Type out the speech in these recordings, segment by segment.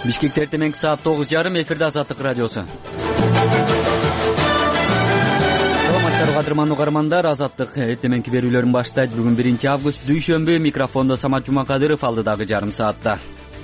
Бишкекте эртең саат 9:30 эфирде Азаттык радиосу. Саламаттарбы кадырман угармандар, Азаттык эртеңки берүүлөрүн баштайт. Бүгүн 1-август дүйшөмбү. Микрофондо Самат Жумакадыров, алдыдагы жарым саатта.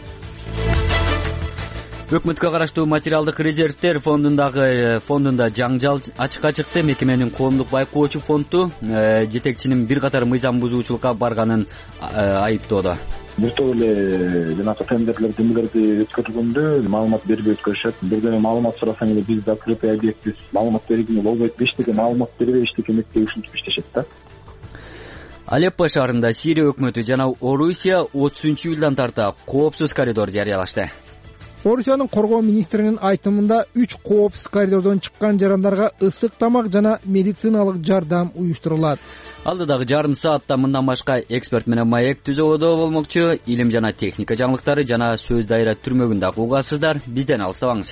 Өкмөткө караштуу материалдык резервдер фондунда жаңжал ачыкка чыкты. Мекеменин коомдук байкоочу фонду жетекчинин бир катар мыйзам бузуучулукка барганын айыптоодо. Бир топ эле жанагы тендерлерди эмелерди өткөргөндө маалымат бербей өткөрүшөт. Бирден маалымат сурасаң эле биз закрытый объектиз, маалымат бергенге болбойт, эчтеке маалымат бербей эчтеке эмектей ушинтип иштешет да. Алеппо шаарында Сирия өкмөтү жана Орусия 30-июлдан тарта коопсуз коридор жарыялашты. Орусиянын коргоо министринин айтымында 3 коопсуз коридордон чыккан жарандарга ысык тамак жана медициналык жардам уюштурулат. Алдыдагы жарым саатта мындан башка эксперт менен маек түзөдө болмокчу. Илим жана техника жаңылыктары жана сөз дайра түрмөгүн дагы угасыздар. Бизден алыстабаңыз.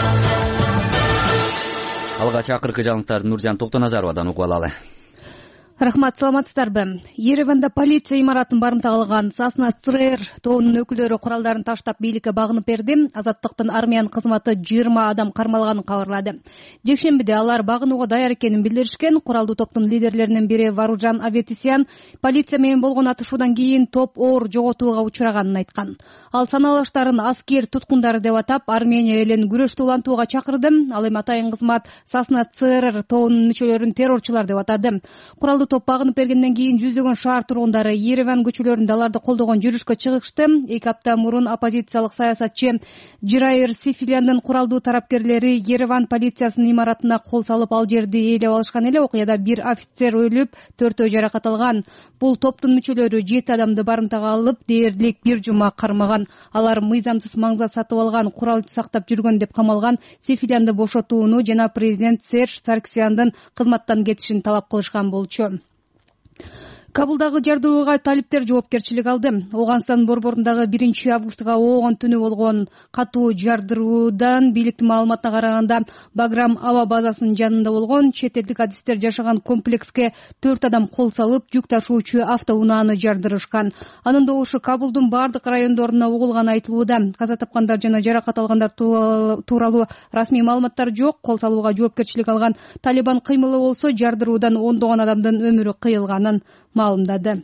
Алгач акыркы жаңылыктарды Нуржан Токтоназаровадан угуп алалы. Рахмат, саламатсыздарбы? Ереванда полиция имаратын барымтага алган Сасна СРР тобунун өкүлдөрү куралдарын таштап бийликке багынып берди. Азаттыктын армиянын кызматы 20 адам кармалганын кабарлады. Жекшембиде алар багынууга даяр экенин билдиришкен. Куралдуу топтун лидерлеринин бири Варужан Аветисян полиция менен болгон атышуудан кийин топ оор жоготууга учураганын айткан. Ал саналыштарын аскер туткундары деп атап, Армения элин күрөштү улантууга чакырды. Ал эми атайын кызмат Сасна СРР тобунун мүчөлөрүн террорчулар деп атады. Куралдуу топ багынып бергенден кийин жүздөгөн шаар тургундары Ереван көчөлөрүндө аларды колдогон жүрүшкө чыгышты. 2 апта мурун оппозициялык саясатчы Жираир Сифиляндын куралдуу тарапкерлери Ереван полициясынын имаратына кол салып, ал жерди ээлеп алышкан эле. Окуяда 1 офицер өлүп, 4 жаракат алган. Бул топтун мүчөлөрү 7 адамды барымтага алып, дээрлик 1 жума кармаган. Алар мыйзамсыз маңза сатып алган, курал сактап жүргөн деп камалган. Сифилянды бошотууну жана президент Серж Сарксяндын кызматтан кетишин талап кылышкан болчу. Кабулдагы жардырууга талиптер жоопкерчилик алды. Оганстан борборундағы 1 августга оогон түнү болгон катуу жардыруудан бийликтин маалыматына караганда Баграм аба базасынын жанында болгон чет элдик адистер жашаган комплекске 4 адам кол салып, жүк ташуучу автоунааны жардырышкан. Анын добушу Кабулдун бардык райондоруна угулганы айтылууда. Каза тапкандар жана жаракат алгандар тууралуу расмий маалыматтар жок. Кол салууга жоопкерчилик алган Талибан кыймылы болсо жардыруудан ондогон адамдын өмүрү кыйылганын маалымдады.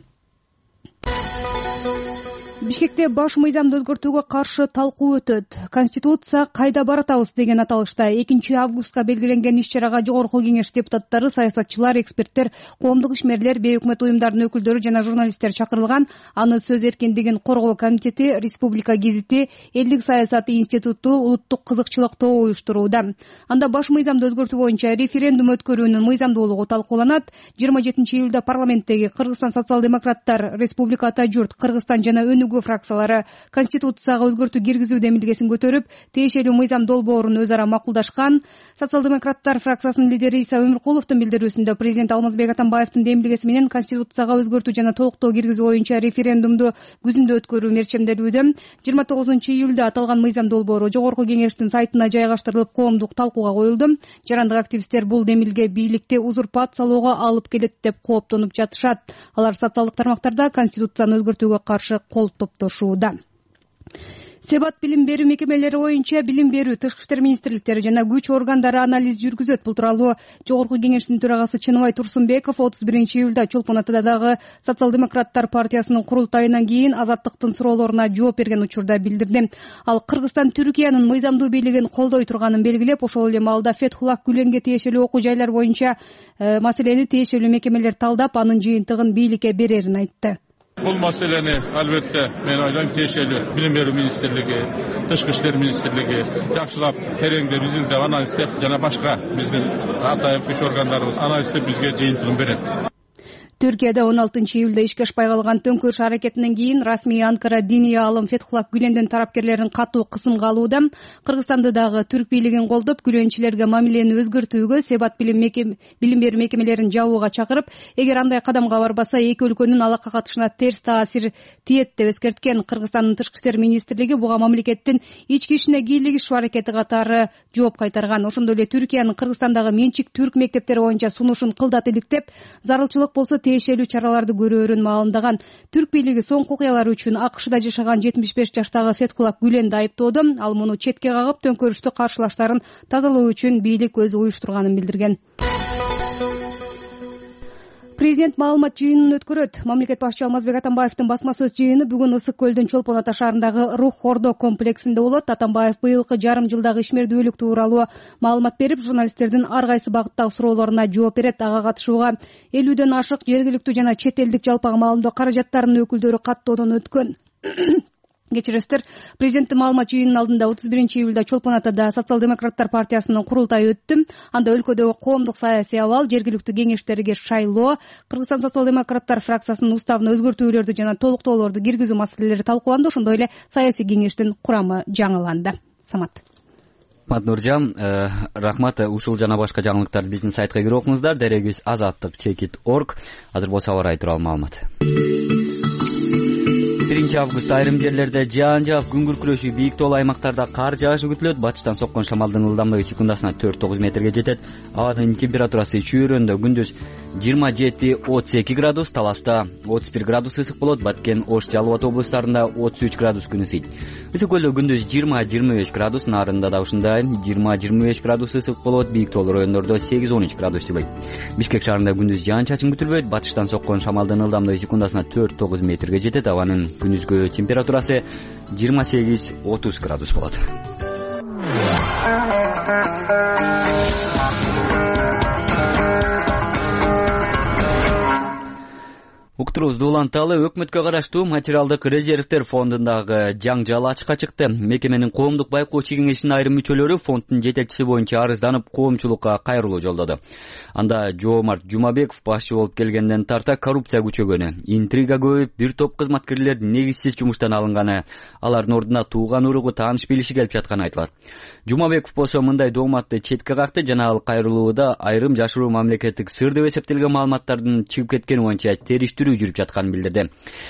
Бишкекте баш мыйзамды өзгөртүүгө каршы талкуу өтөт. Конституция кайда баратабыз деген аталышта 2 августка белгиленген иш-чарага Жогорку кеңеш депутаттары, саясатчылар, эксперттер, коомдук ишмерлер, бейөкмөт уюмдардын өкүлдөрү жана журналисттер чакырылган. Аны сөз эркиндигин коргоо комитети, Республика гезити, Элдик саясаты институту, улуттук кызыкчылык тобу уюштурууда. Анда баш мыйзамды өзгөртүү боюнча референдум өткөрүүнүн мыйзамдуулугу талкууланат. 27-июлда парламенттеги Кыргызстан социал-демократтар, Республика Ата журт, Кыргызстан жана Өнүгүү фракциялары Конституцияга өзгөртүү киргизүү демилгесин көтөрүп, тиешелүү мыйзам долбоорун өз ара макулдашкан. Социал-демократтар фракциясынын лидери Иса Өмүркуловдун билдирүүсүндө президент Алмазбек Атамбаевдин демилгеси менен Конституцияга өзгөртүү жана толуктоо киргизүү боюнча референдумду күзүндө өткөрүү мерчемделүүдө. 29-июлда аталган мыйзам долбоору Жогорку кеңештин сайтына жайгаштырылып, коомдук талкууга коюлду. Жарандык активисттер бул демилге бийликти узурпациялоого алып келет деп кооптонуп жатышат. Алар социалдык тармактарда Конституцияны өзгөртүүгө каршы кол топтошууда. Себат билим берүү мекемелери боюнча билим берүү, тышкы иштер министрликтери жана күч органдары анализ жүргүзөт. Бул тууралуу Жогорку кеңештин төрагасы Чыныбай Турсунбеков 31-июлда Чолпон Атадагы социал-демократтар партиясынын курултайынан кийин Азаттыктын суроолоруна жооп берген учурда билдирди. Ал Кыргызстан Түркиянын мыйзамдуу бийлигин колдой турганын белгилеп, ошол эле маалда Фетхуллах Гүленге тиешелүү окуу жайлар боюнча маселени тиешелүү мекемелер талдап, анын жыйынтыгын бийликке берерин айтты. Бул маселени албетте мен ойлойм тиешелүү билим берүү министрлиги, тышкы иштер министрлиги жакшылап тереңдеп изилдеп анализдеп жана башка биздин атайын күч органдарыбыз анализдеп бизге жыйынтыгын берет. Түркияда 16-июлда ишке ашпай калган төңкөрүш аракетинен кийин расмий Анкара диний аалым Фетхуллах Гүлендин тарапкерлерин катуу кысымга алууда. Кыргызстанды дагы түрк бийлигин колдоп, гүленчилерге мамилени өзгөртүүгө, себат билим берүү мекемелерин жабууга чакырып, эгер андай кадамга барбаса, эки өлкөнүн алакка катышына терс таасир тиет деп эскерткен. Кыргызстандын тышкы иштер министрлиги буга мамлекеттин ички ишине кийлигишүү аракети катары жооп кайтарган. Ошондой эле Түркиянын Кыргызстандагы менчик түрк мектептери боюнча сунушун кылдат иликтеп, зарылчылык болсо тиешелүү чараларды көрөөрүн маалымдаган. Түрк бийлиги соңку окуялар үчүн АКШда жашаган 75 жаштагы Фетхуллах Гүленди айыптоодо. Ал муну четке кагып, төңкөрүштү каршылаштарын тазалоо үчүн бийлик өзү уюштурганын билдирген. Президент маалымат жыйынын өткөрөт. Мамлекет башчы Алмазбек Атамбаевдин басма сөз жыйыны бүгүн Ысык көлдүн Чолпон Ата шаарындагы Рух Ордо комплексинде болот. Атамбаев быйылкы жарым жылдагы ишмердүүлүк тууралуу маалымат берип, журналисттердин ар кайсы багыттагы суроолоруна жооп берет. Ага катышууга 50ден ашык жергиликтүү жана чет элдик жалпак маалымдоо каражаттарынын өкүлдөрү каттоодон өткөн. Кечиресиздер, президенттин маалымат жыйынынын алдында 31-июлда Чолпон Атада Социал-демократтар партиясынын курултайы өттү. Анда өлкөдөгү коомдук саясий абал, жергиликтүү кеңештерге шайлоо, Кыргызстан социал-демократтар фракциясынын уставына өзгөртүүлөрдү жана толуктоолорду киргизүү маселелери талкууланды. Ошондой эле саясий кеңештин курамы жаңыланды. Самат Нуржан, рахмат. Ушул жана башка жаңылыктарды биздин сайтка кирип окуңуздар. Дерегибиз azattik.org. Азыр болсо аба ырайы тууралуу маалымат. 1 август айрым жерлерде жаан жаап, күн күркүрөшү, бийик тоолуу аймактарда кар жаашы күтүлөт. Батыштан соккон шамалдын ылдамдыгы секундасына 4-9 метрге жетет. Абанын температурасы чүйрөндө күндүз 27-32 градус, Таласта 31 градус ысык болот. Баткен, Ош, Жалал Абад облустарында 33 градус күн ысыйт. Ысык көлдө күндүз 20-25 градус, Нарында да ушундай 20-25 градус ысык болот. Бийик тоолуу райондордо 8-13 градус жылыйт. Бишкек шаарында күндүз жаан чачын күтүлбөйт. Батыштан соккон шамалдын ылдамдыгы секундасына 4-9 метрге жетет. Абанын күнүзгү температурасы 28-30 градус болот. Уктуруубузду уланталы. Өкмөткө караштуу материалдык резервдер фондундагы жаңжал ачыкка чыкты. Мекеменин коомдук байкоочу кеңешинин айрым мүчөлөрү фонддун жетекчиси боюнча арызданып, коомчулукка кайрылуу жолдоду. Анда Жоомарт Жумабеков башчы болуп келгенден тарта коррупция күчөгөнү, интрига көбөйүп, бир топ кызматкерлер негизсиз жумуштан алынганы, алардын ордуна тууган уругу, тааныш билиши келип жатканы айтылат. Жумабеков болсо мындай дооматты четке какты жана ал кайрылууда айрым жашыруу мамлекеттик сыр деп эсептелген маалыматтардын чыгып кеткени боюнча териштирүү жүрүп жатканын билдирди.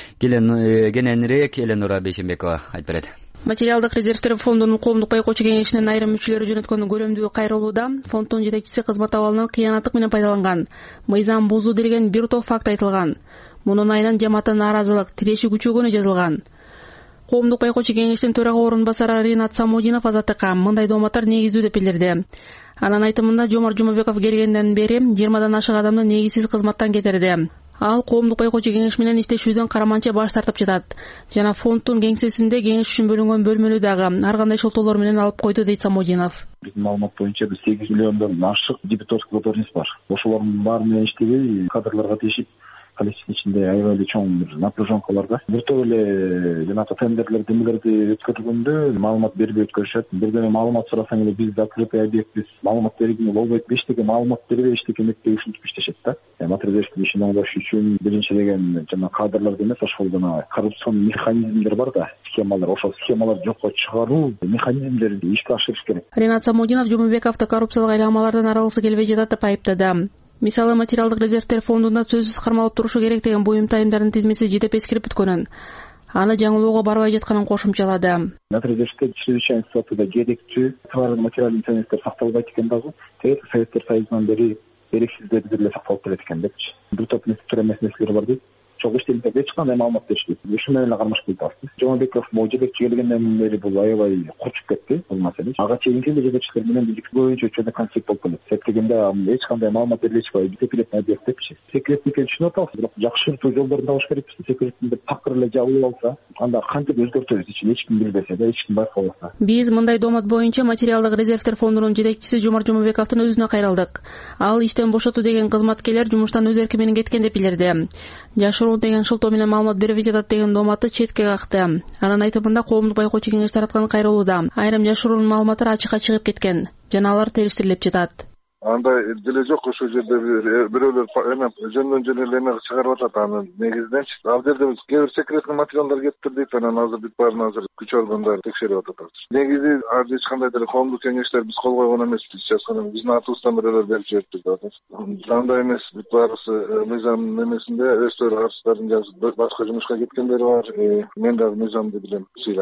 Кененирээк Эленора Бейшенбекова айтып берет. Материалдык резервдер фондунун коомдук байкоочу кеңешинин айрым мүчөлөрү жөнөткөн көрөмдүү кайрылууда фонддун жетекчиси кызмат абалынан кыянаттык менен пайдаланган, мыйзам бузуу делген бир топ факт айтылган. Мунун айынан жамааттын нааразылык, тиреши күчөгөнү жазылган. Коомдук байкоочу кеңештин төрага орун басары Ринат Самудинов Азаттыкка мындай дооматтар негиздүү деп билдирди. Анын айтымында Жоомарт Жумабеков келгенден бери 20дан ашык адамды негизсиз кызматтан кетирди. Ал коомдук байкоочу кеңеш менен иштешүүдөн караманча баш тартып жатат жана фонддун кеңсесинде кеңеш үчүн бөлүнгөн бөлмөнү дагы ар кандай шылтоолор менен алып койду, дейт Самудинов. Биздин маалымат боюнча биз 8 миллиондон ашык дебиторский задолженность бар. Ошолордун баары менен иштебей кадрларга тиешип, коллективдин ичинде аябай эле чоң бир напряженкалар да. Бир топ эле жанагы тендерлерди эмелерди өткөргөндө маалымат бербей өткөрүшөт. Бирдеме маалымат сурасаң эле биз закрытый объектпиз, маалымат бергенге болбойт, эчтеке маалымат бербей эчтеке эметтей ушинтип иштешет да. Материалдын ишин оңдош үчүн биринчи деген жана кадрларды эмес, ошол жана коррупцион механизмдер бар да, схемалар. Ошол схемаларды жокко чыгаруу механизмдерди ишке ашырыш керек. Ринат Самудинов Жумабековду коррупциялык айламалардан арылгысы келбей жатат деп айыптады. Мисалы, материалдык резервдер фондунда сөзсүз кармалып турушу керек деген буюм тайымдардын тизмеси жедеп эскирип бүткөнүн, аны жаңылоого барбай жатканын кошумчалады. Материалдык чрезвычайный ситуацияда керектүү товар материалдын ценностер сакталбайт экен дагы. Советтер Союзунан бери керексиздер деле сакталып келет экен депчи. Бир топ нерселер бар дейт. Чогуу иштелип эч кандай маалымат беришпейт. Ушу менен эле кармашып кетти. Жомабеков жетекчи келгенден бери бул аябай курчуп кетти бул маселе. Ага чейинки жетекчилер менен биздики боюнча чөйдө конфликт болуп келет. Септегенде эч кандай маалымат берилишпей, секретный объект депчи. Секретный экенин түшүнүп атабыз, бирок жакшыртуу жолдорун табыш керекпиз. Секретин деп такыр эле жабылып алса, анда кантип өзгөртөбүз ичин эч ким билбесе да, эч ким байкабаса. Биз мындай доомат боюнча материалдык резервдер фондунун жетекчиси Жоомарт Жумабековдун өзүнө кайрылдык. Ал иштен бошотуу деген кызматкерлер жумуштан өз эрки менен кеткен деп билдирди. Жашыруу деген шылтоо менен маалымат бербей жатат деген дооматты четке какты. Анын айтымында коомдук байкоочу кеңеш тараткан кайрылууда айрым жашыруунун маалыматтары ачыкка чыгып кеткен жана алар териштирилип жатат. Андай деле жок, ошол жерде бирөөлөр жөндөн жөн эле эме чыгарып атат анын негизиненчи. Ал жерде кээ бир секретный материалдар кетиптир дейт, анан азыр бүт баарын азыр күч органдары текшерип атат. Негизи азыр эч кандай деле коомдук кеңештер биз кол койгон эмеспиз. Жазган биздин атыбыздан бирөөлөр берип жиберипти да. Андай эмес, бүт баарысы мыйзам эмесинде өздөрү арыздарын жазып башка жумушка кеткендери бар. Мен дагы мыйзамды билем, сыйлайм.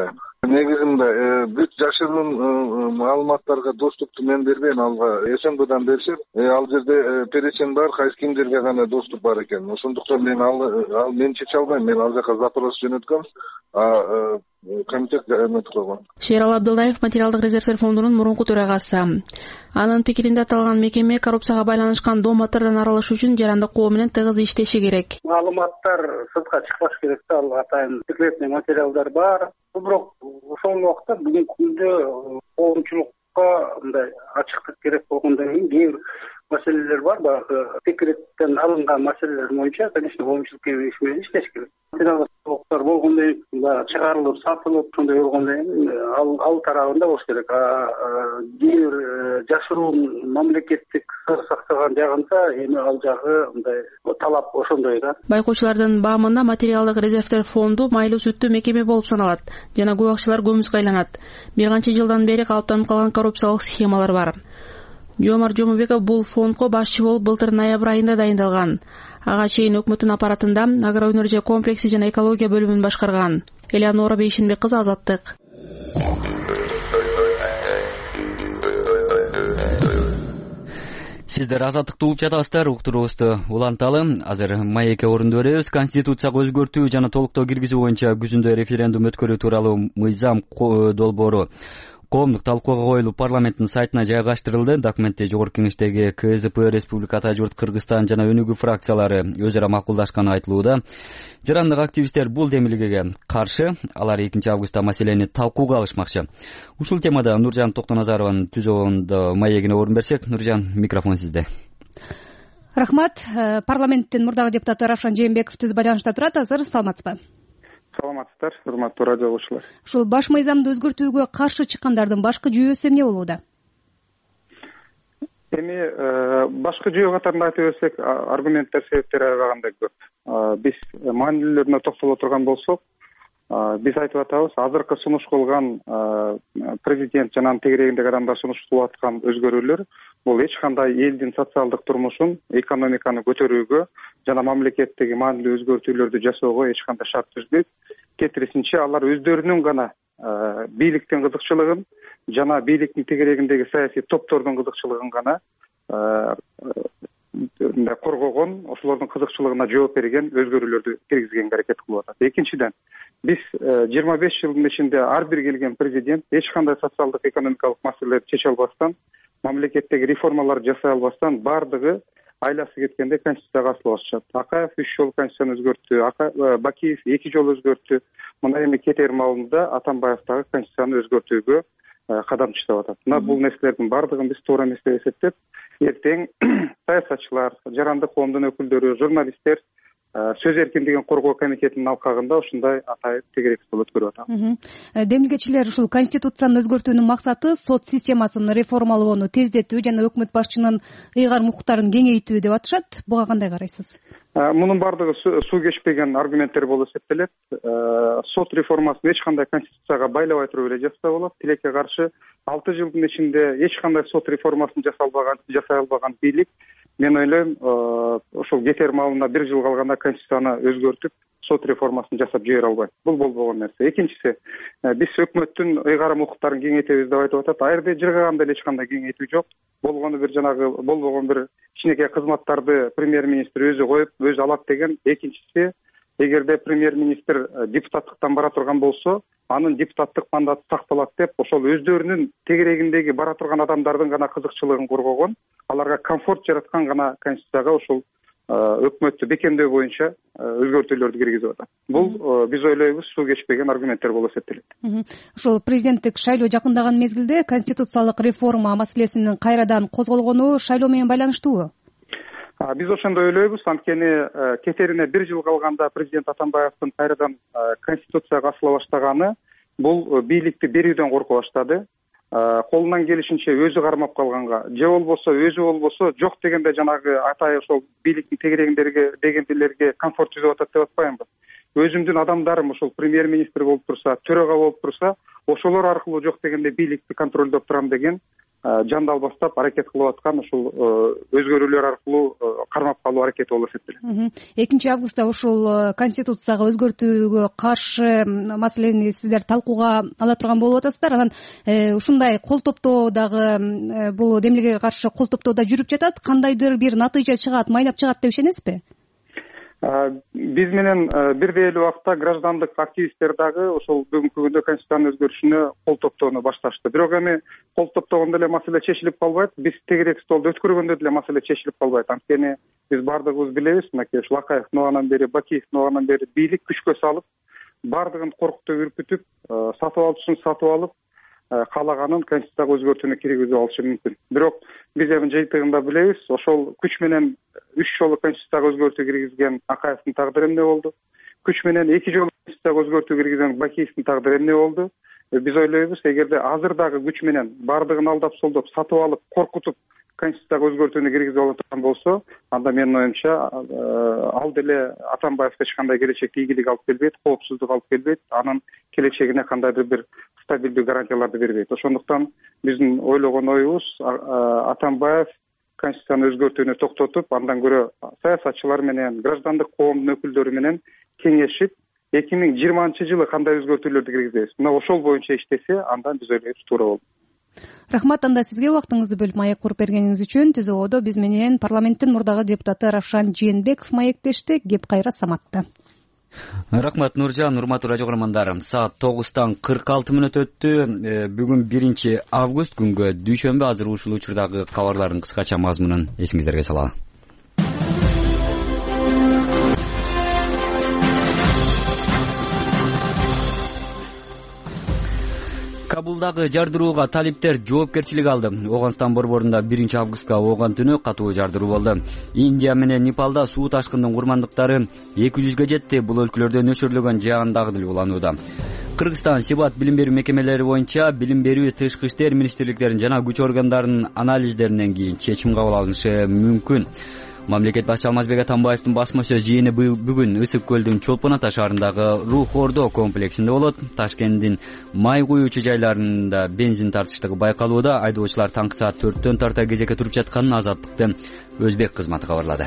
Негизинде бүт жашыруун маалыматтарга доступту мен бербейм, алга СМБдан беришет. Ал жерде перечень бар, кайсы кимдерге гана доступ бар экен. Ошондуктан мен чече албайм. Мен ал жака запрос жөнөткөм, комитет эметип койгон. Шерал Абдуллаев материалдык резервдер фондунун мурунку төрагасы. Анын пикиринде аталган мекеме коррупцияга байланышкан домотордон арылыш үчүн жарандык кол менен тыгыз иштеши керек. Маалыматтар сыртка чыкпаш керек да, ал атайын секретный материалдар бар. Бирок ошол убакта бүгүнкү күндө коомчулукка мындай ачыктык керек болгондон кийин кээ бир маселелер бар. Баягы секреттен алынган маселелер боюнча, конечно, коомчулук кеңеши менен иштеш керек. Материалдык толуктар болгондон кийин чыгарылып, сатылып, ошондой болгондон кийин ал тарабында болуш керек. Кээ бир жашыруун мамлекеттик сыр сактаган жагында эми ал жагы мындай талап ошондой да. Байкоочулардын баамында материалдык резервдер фонду майлуу сүттүү мекеме болуп саналат жана көп акчалар көмүскө айланат. Бир канча жылдан бери калыптанып калган коррупциялык схемалар бар. Жомар Жомобеков бул фондко башчы болуп былтыр ноябрь айында дайындалган. Ага чейин өкмөттүн аппаратында агроөнөрчү комплекси жана экология бөлүмүн башкарган. Элеонора Бейшенбек кызы, Азаттык. Сиздер Азаттыкты угуп жатасыздар. Уктуруубузду уланталы. Азыр маекке орунду беребиз. Конституцияга өзгөртүү жана толуктоо киргизүү боюнча күзүндө референдум өткөрүү тууралуу мыйзам долбоору коомдук талкууга коюлуп парламенттин сайтына жайгаштырылды. Документте Жогорку Кеңештеги КСДП, Республика Тажырт, Кыргызстан жана Өнүгүү фракциялары өзү ара макулдашканы айтылууда. Жарандык активисттер бул демилгеге каршы. Алар 2 августта маселени талкууга алышмакчы. Ушул темада Нуржан Токтоназарованын түзөгөндө маегине орун берсек, Нуржан, микрофон сизде. Рахмат. Парламенттин мурдагы депутаты Равшан Жээнбеков түз байланышта турат. Азыр саламатсызбы? Саламатсыздар, урматтуу радио угуучулар. Ушул баш мыйзамды өзгөртүүгө каршы чыккандардын башкы жүйөсү эмне болууда? Эми башкы жүйө катарында айтып берсек, аргументтер, себептер аябагандай көп. Биз маанилүүлөрүнө токтоло турган болсок, биз айтып атабыз, азыркы сунуш кылган президент жана анын тегерегиндеги адамдар сунуш кылып аткан өзгөрүүлөр бул эч кандай элдин социалдык турмушун, экономиканы көтөрүүгө жана мамлекеттеги маанилүү өзгөртүүлөрдү жасоого эч кандай шарт түзбөйт. Кетирисинче алар өздөрүнүн гана бийликтин кызыкчылыгын жана бийликтин тегерегиндеги саясий топтордун кызыкчылыгын гана коргогон, ошолордун кызыкчылыгына жооп берген өзгөрүүлөрдү киргизгенге аракет кылып атат. Экинчиден, биз 25 жылдын ичинде ар бир келген президент эч кандай социалдык экономикалык маселелерди чече албастан, мамлекеттеги реформаларды жасай албастан бардыгы айласы кеткенде конституцияга асылып атышат. Акаев 3 жолу конституцияны өзгөрттү, Бакиев 2 жолу өзгөрттү. Мына эми кетер маалында Атамбаев дагы конституцияны өзгөртүүгө кадам таштап атат. Мына бул нерселердин бардыгын биз туура эмес деп эсептеп, эртең саясатчылар, жарандык коомдун өкүлдөрү, журналисттер сөз эркиндигин коргоо комитетинин алкагында ушундай атайын тегерексиз өткөрүп атабыз. Демилгечилер ушул конституцияны өзгөртүүнүн максаты сот системасын реформалоону тездетүү жана өкмөт башчынын ыйгарым укуктарын кеңейтүү деп атышат. Буга кандай карайсыз? Мунун бардыгы суу кечпеген аргументтер болуп эсептелет. Сот реформасын эч кандай конституцияга байлабай туруп эле жасаса болот. Тилекке каршы 6 жылдын ичинде эч кандай сот реформасын жасай албаган бийлик, мен ойлойм, ошол кетер маалында 1 жыл калганда конституцияны өзгөртүп, сот реформасын жасап жибере албайт. Бул болбогон нерсе. Экинчиси, биз өкмөттүн ыйгарым укуктарын кеңейтебиз деп айтып атат. Айрда жыргаганда эч кандай кеңейтүү жок. Болгону бир кичинекей кызматтарды премьер-министр өзү коюп, өзү алат деген. Экинчиси, эгерде премьер-министр депутаттыктан бара турган болсо, анын депутаттык мандаты сакталат деп, ошол өздөрүнүн тегерегиндеги бара турган адамдардын гана кызыкчылыгын коргогон, аларга комфорт жараткан гана конституцияга ошол өкмөттү бекемдөө боюнча өзгөртүүлөрдү киргизип атат. Бул биз ойлойбуз суу кечпеген аргументтер болуп эсептелет. Ошол президенттик шайлоо жакындаган мезгилде конституциялык реформа маселесинин кайрадан козголгону шайлоо менен байланыштуубу? Биз ошондой ойлойбуз. Анткени кетерине 1 жыл калганда президент Атамбаевдин кайрадан конституцияга асыла баштаганы бул бийликти берүүдөн корко баштады. Колунан келишинче өзү кармап калганга, же өзү болбосо жок дегенде жанагы атай ошол бийликтин тегерегиндеги дегендилерге комфорт түзүп атат деп атпаймынбы? өзүмдүн адамдарым ошол премьер министр болуп турса, төрага болуп турса, ошолор аркылуу жок дегенде бийликти контролдоп турам деген жандал бастап аракет кылып аткан ушул өзгөрүүлөр аркылуу кармап калуу аракети болуп эсептелет. 2 августта ушул конституцияга өзгөртүүгө каршы маселени сиздер талкууга ала турган болуп атасыздар. Анан ушундай кол топтоо дагы бул демилгеге каршы кол топтоо да жүрүп жатат. Кандайдыр бир натыйжа чыгат, майнап чыгат деп ишенесизби? Биз менен бирдей эле убакта граждандык активисттер дагы ошол бүгүнкү күндө конституциянын өзгөрүшүнө кол топтоону башташты. Бирок эми кол топтогондо эле маселе чечилип калбайт. Биз тегерек столду өткөргөндө деле маселе чечилип калбайт. Анткени биз бардыгыбыз билебиз, мынакей ушул Акаевдин убагынан бери, Бакиевдин убагынан бери бийлик күчкө салып, бардыгын коркутуп, үркүтүп, сатып алуучусун сатып алып, каалаганын конституцияга өзгөртүүнү киргизип алышы мүмкүн. Бирок биз эми жыйынтыгында билебиз, ошол күч менен 3 жолу конституцияга өзгөртүү киргизген Акаевдин тагдыры эмне болду? Күч менен 2 жолу конституцияга өзгөртүү киргизген Бакиевдин тагдыры эмне болду? Биз ойлойбуз, эгерде азыр дагы күч менен бардыгын алдап солдоп, сатып алып, коркутуп конституцияга өзгөртүүнү киргизип алып болсо, анда менин оюмча ал деле Атамбаевге эч кандай келечекте ийгилик алып келбейт, коопсуздук алып келбейт, анын келечегине кандайдыр бир стабилдүү гарантияларды бербейт. Ошондуктан биздин ойлогон оюбуз, Атамбаев конституцияны өзгөртүүнү токтотуп, андан көрө саясатчылар менен, граждандык коомдун өкүлдөрү менен кеңешип, 2020-жылы кандай өзгөртүүлөрдү киргизебиз, мына ошол боюнча иштесе, андан биз ойлойбуз туура болот. Рахмат анда сизге убактыңызды бөлүп маек куруп бергениңиз үчүн. Түзөбодо биз менен парламенттин мурдагы депутаты Равшан Жээнбеков маектешти. Кеп кайра Саматта. Рахмат Нуржан, урматтуу радио көрөрмандар. Саат 9:46 өттү. Бүгүн 1 август күнгө дүйшөмбү. Азыр ушул учурдагы кабарлардын кыскача мазмунун эсиңиздерге салалы. Кабулдагы жардырууга талиптер жоопкерчилик алды. Оганстан борборунда 1 августка ооган түнү катуу жардыруу болду. Индия менен Непалда суу ташкындын курмандыктары 200ге жетти. Бул өлкөлөрдө нөчөрлөгөн жаан дагы деле уланууда. Кыргызстан Сибат билим берүү мекемелери боюнча билим берүү, тышкы иштер министрликтеринин жана күч органдарынын анализдеринен кийин чечим кабыл алынышы мүмкүн. Мамлекет башчы Алмазбек Атамбаевдин басма сөз жыйыны бүгүн Ысык көлдүн Чолпон Ата шаарындагы Рух Ордо комплексинде болот. Ташкенттин май куюучу жайларында бензин тартыштыгы байкалууда. Айдоочулар таңкы саат 4-төн тарта кезекке туруп жатканын Азаттыктын Өзбек кызматы кабарлады.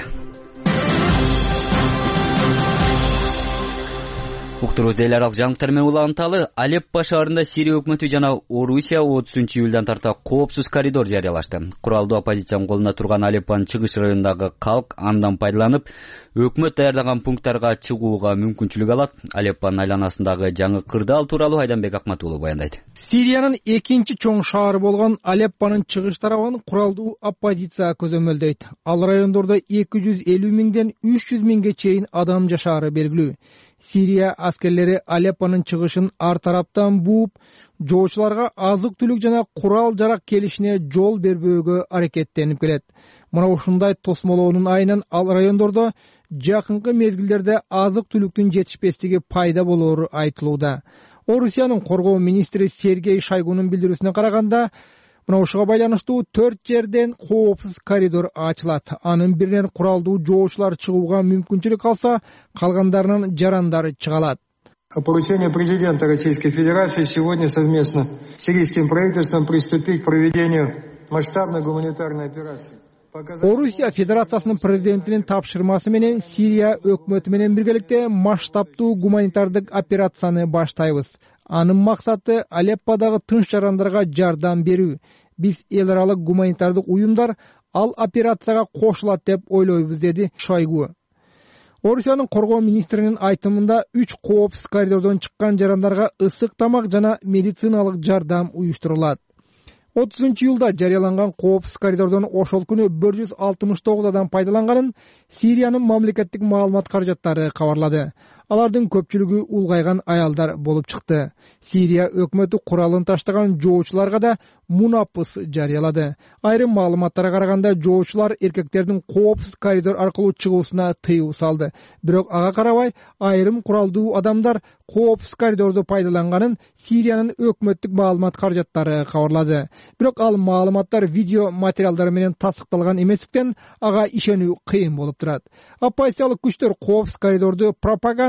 Уктурубуз эл аралык жаңылыктар менен уланталы. Алеппо шаарында Сирия өкмөтү жана Орусия 30-июлдан тарта коопсуз коридор жарыялашты. Куралдуу оппозициянын колунда турган Алеппонун чыгыш районундагы калк андан пайдаланып, өкмөт даярдаган пункттарга чыгууга мүмкүнчүлүк алат. Алеппонун айланасындагы жаңы кырдаал тууралуу Айданбек Акматуулов баяндайт. Сириянын экинчи чоң шаары болгон Алеппонун чыгыш тарабын куралдуу оппозиция көзөмөлдөйт. Ал райондордо 250 миңден 300 миңге чейин адам жашаары белгилүү. Сирия аскерлери Алеппонун чыгышын ар тараптан бууп, жоочуларга азык-түлүк жана курал жарак келишине жол бербөөгө аракеттенип келет. Мына ушундай тосмолоонун айынан ал райондордо жакынкы мезгилдерде азык-түлүктүн жетишпестиги пайда болоору айтылууда. Орусиянын коргоо министри Сергей Шойгунун билдирүүсүнө караганда, мына ушуга байланыштуу 4 жерден коопсуз коридор ачылат. Анын биринен куралдуу жоочулар чыгууга мүмкүнчүлүк алса, калгандарынын жарандары чыга алат. По поручению президента Российской Федерации сегодня совместно с сирийским правительством приступить к проведению масштабной гуманитарной операции. Орусия Федерациясынын президентинин тапшырмасы менен Сирия өкмөтү менен биргеликте масштабдуу гуманитардык операцияны баштайбыз. Анын максаты Алепподагы тынч жарандарга жардам берүү. Биз эл аралык гуманитардык уюмдар ал операцияга кошулат деп ойлойбуз, деди Шойгу. Орусиянын коргоо министринин айтымында 3 коопсуз коридордон чыккан жарандарга ысык тамак жана медициналык жардам уюштурулат. 30-июлда жарыяланган коопсуз коридордон ошол күнү 169 адам пайдаланганын Сириянын мамлекеттик маалымат каражаттары кабарлады. Алардын көпчүлүгү улгайган аялдар болуп чыкты. Сирия өкмөтү куралын таштаган жоочуларга да мунапыс жарыялады. Айрым маалыматтарга караганда жоочулар эркектердин коопсуз коридор аркылуу чыгуусуна тыюу салды. Бирок ага карабай айрым куралдуу адамдар коопсуз коридорду пайдаланганын Сириянын өкмөттүк маалымат каражаттары кабарлады. Бирок ал маалыматтар видео материалдары менен тасыкталган эместиктен ага ишенүү кыйын болуп турат. Оппозициялык күчтөр коопсуз коридорду пропаганда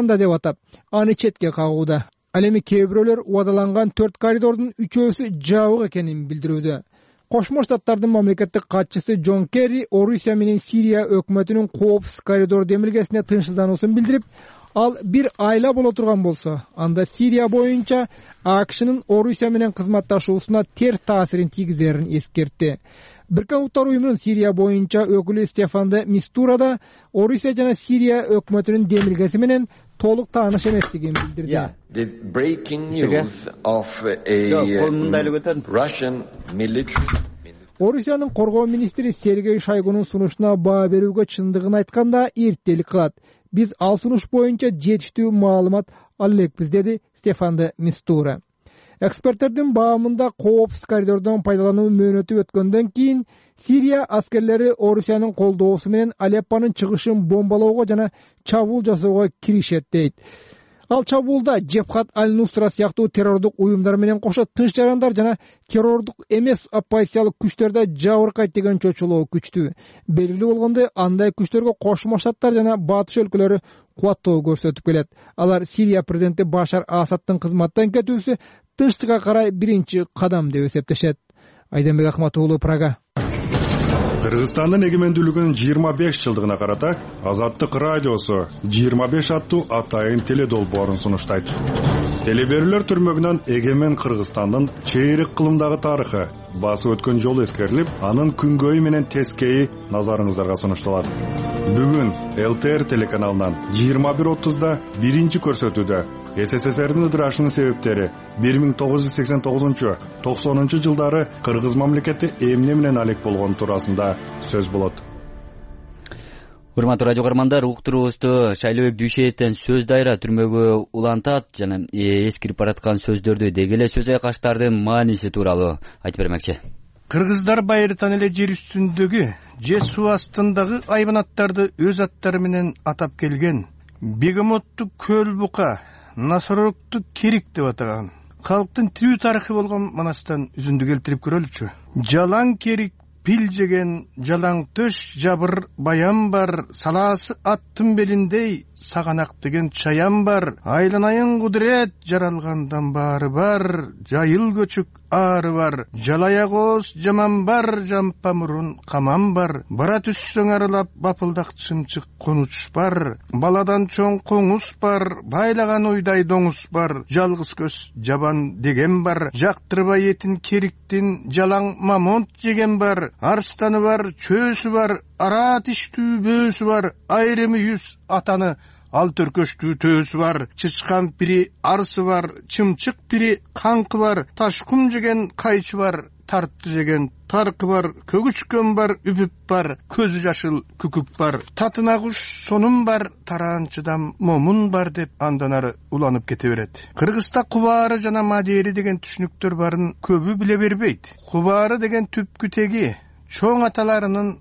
пропаганда деп атап, аны четке кагууда. Ал эми кээ бирөөлөр убадаланган 4 коридордун 3-өсү жабык экенин билдирүүдө. Кошмо Штаттардын мамлекеттик катчысы Джон Керри Орусия менен Сирия өкмөтүнүн коопсуз коридор демилгесине тынчсыздануусун билдирип, ал бир айла боло турган болсо, анда Сирия боюнча АКШнын Орусия менен кызматташуусуна терс таасирин тийгизерин эскертти. Бириккен Улуттар уюмунун Сирия боюнча өкүлү Стефан де Мистура да Орусия жана Сирия өкмөтүнүн демилгеси менен толук тааныш эместигин билдирди. The breaking news of a Russian military. Орусиянын коргоо министри Сергей Шойгунун сунушуна баа берүүгө чындыгын айтканда эртелик кылат. Биз ал сунуш боюнча жетиштүү маалымат ала элекпиз, деди Стефан де Мистура. Эксперттердин баамында коопсуз коридордон пайдалануу мөөнөтү өткөндөн кийин Сирия аскерлери Орусиянын колдоосу менен Алеппонун чыгышын бомбалоого жана чабуул жасоого киришет дейт. Ал чабуулда Джебхат аль-Нусра сыяктуу террордук уюмдар менен кошо тынч жарандар жана террордук эмес оппозициялык күчтөр да жабыркайт деген чочулоо күчтүү. Белгилүү болгондой, андай күчтөргө Кошмо Штаттар жана Батыш өлкөлөрү кубаттоо көрсөтүп келет. Алар Сирия президенти Башар Асадтын кызматтан кетүүсү тынчтыкка карай биринчи кадам деп эсептешет. Айденбек Ахматов уулу, Прага. Кыргызстандын эгемендүүлүгүнүн 25 жылдыгына карата Азаттык радиосу 25 аттуу атайын теледолбоорун сунуштайт. Телеберүүлөр түрмөгүнөн эгемен Кыргызстандын чейрек кылымдагы тарыхы, басып өткөн жолу эскерилип, анын күнгөйү менен тескейи назарыңыздарга сунушталат. Бүгүн ЛТР телеканалынан 21:30да биринчи көрсөтүүдө СССРдин ыдырашынын себептери 1989-90 жылдары Кыргыз мамлекети эмне менен алек болгону туурасында сөз болот. Урматтуу радио көрөрмандар, уктуруубузду Шайлообек Дүйшеевден сөз дайра түрмөгө улантат жана эскирип бараткан сөздөрдү деги эле сөз айкаштардын мааниси тууралуу айтып бермекчи. Кыргыздар байыртан эле жер үстүндөгү, же суу астындагы айбанаттарды өз аттары менен атап келген. Бегемотту көл бука, Насорокту керик деп атаган. Калктын тирүү тарыхы болгон манастан үзүндү келтирип көрөлүчү. Жалаң керик, пил жеген, жалаң төш жабыр баян бар, салаасы аттын белиндей саганак деген чаян бар. Айланайын кудурет жаралгандан баары бар, жайыл көчүк ары бар. Жалая кооз жаман бар, жампа мурун каман бар. Бара түссөң арылап бапылдак чымчык конуч бар. Баладан чоң коңуз бар, байлаган уйдай доңуз бар. Жалгыз көз жабан деген бар, жактырбай этин кериктин жалаң мамонт жеген бар. Арстаны бар, чөөсү бар, ара тиштүү бөөсү бар. Айрымы жүз атаны ал төркөштүү төөсү бар. Чычкан пири арсы бар, чымчык пири канкы бар. Ташкум жеген кайчы бар, тарпты жеген таркы бар. Көгүчкөн бар, үпүп бар, көзү жашыл күкүк бар. Татына куш сонун бар, тараанчыдан момун бар деп андан ары уланып кете берет. Кыргызда кубаары жана мадери деген түшүнүктөр барын көбү биле бербейт. Кубаары деген түпкү теги чоң аталарынын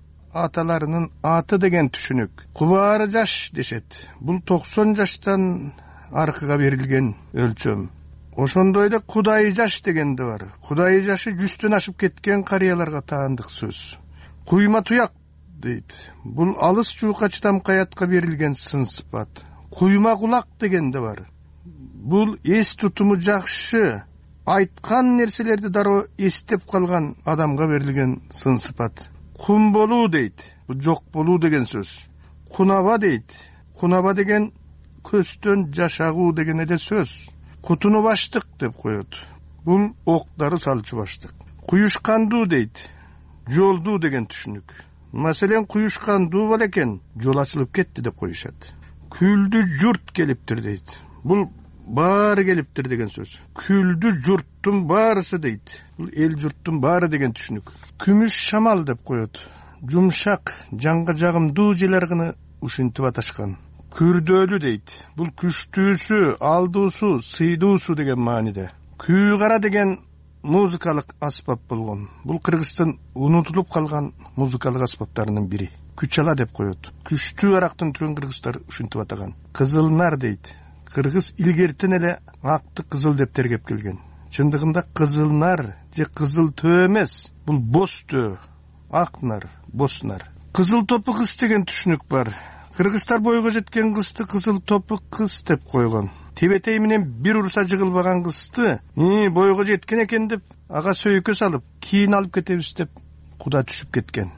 аты деген түшүнүк. Кубаары жаш дешет. Бул 90 жаштан аркыга берилген өлчөм. Ошондой эле кудай жаш дегенде бар. Кудай жашы 100төн ашып кеткен карыяларга таандык сөз. Куйма туяк дейт. Бул алыс жуука чыдам каятка берилген сын сыпат. Куйма кулак дегенде бар. Бул эс тутуму жакшы, айткан нерселерди дароо эстеп калган адамга берилген сын сыпат. Кун болуу дейт. Бул жок болуу деген сөз. Кунаба дейт. Кунаба деген көстөн жашагуу деген эле сөз. Кутуну баштык деп коет. Бул октары салчу баштык. Куюшкандуу дейт. Жолдуу деген түшүнүк. Маселен куюшкандуу бар экен, жол ачылып кетти деп коюшат. Күлдү журт келиптир дейт. Бул баары келиптир деген сөз. Күлдү журттун баарысы дейт. Бул эл журттун баары деген түшүнүк. Күмүш шамал деп коет. Жумшак, жанга жагымдуу желаргыны ушинтип аташкан. Күрдөөлүү дейт. Бул күчтүүсү, алдуусу, сыйдуусу деген мааниде. Күү кара деген музыкалык аспап болгон. Бул Кыргыздын унутулуп калган музыкалык аспаптарынын бири. Күчала деп коет. Күчтүү арактын түрүн кыргыздар ушинтип атаган. Кызылнар дейт. Кыргыз илгертен эле акты кызыл деп тергеп келген. Чындыгында кызылнар же кызыл төө эмес. Бул боз төө. Ак нар, боз нар. Кызыл топу кыз деген түшүнүк бар. кыргыздар бойго жеткен кызды кызыл топук кыз деп койгон. Тебетей менен бир урса жыгылбаган кызды бойго жеткен экен деп ага сөйкө салып, кийин алып кетебиз деп куда түшүп кеткен.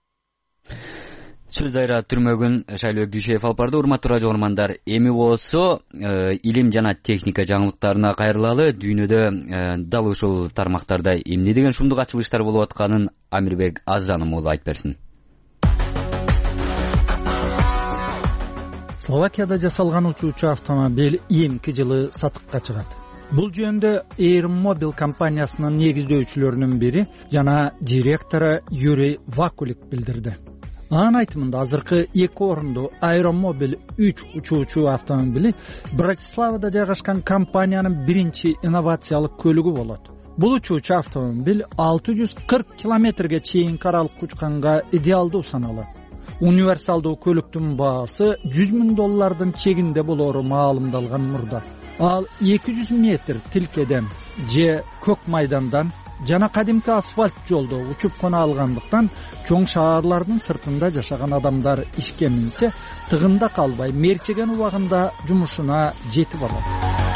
Сөз дайра түрмөгүн Шайлыбек Дүйшеев алып барды. Урматтуу радио угармандар, эми болсо илим жана техника жаңылыктарына кайрылалы. Дүйнөдө дал ушул тармактарда эмне деген шумдук ачылыштар болуп атканын Амирбек Аззанов уулу айтып берсин. Словакияда жасалган учуучу автомобиль эмки жылы сатыкка чыгат. Бул жөнүндө Aermobil компаниясынын негиздөөчүлөрүнүн бири жана директору Юрий Вакулик билдирди. Анын айтымында азыркы 2 орунду Aermobil 3 учуучу автомобили Братиславада жайгашкан компаниянын биринчи инновациялык көлүгү болот. Бул учуучу автомобиль 640 километрге чейинки аралыкка учканга идеалдуу саналат. Универсалдуу көлүктүн баасы $100,000 чегинде болоору маалымдалган мурда. Ал 200 метр тилкеден же көк майдандан жана кадимки асфальт жолдо учуп кона алгандыктан чоң шаарлардын сыртында жашаган адамдар ишке минсе тыгында калбай мерчеген убагында жумушуна жетип алат.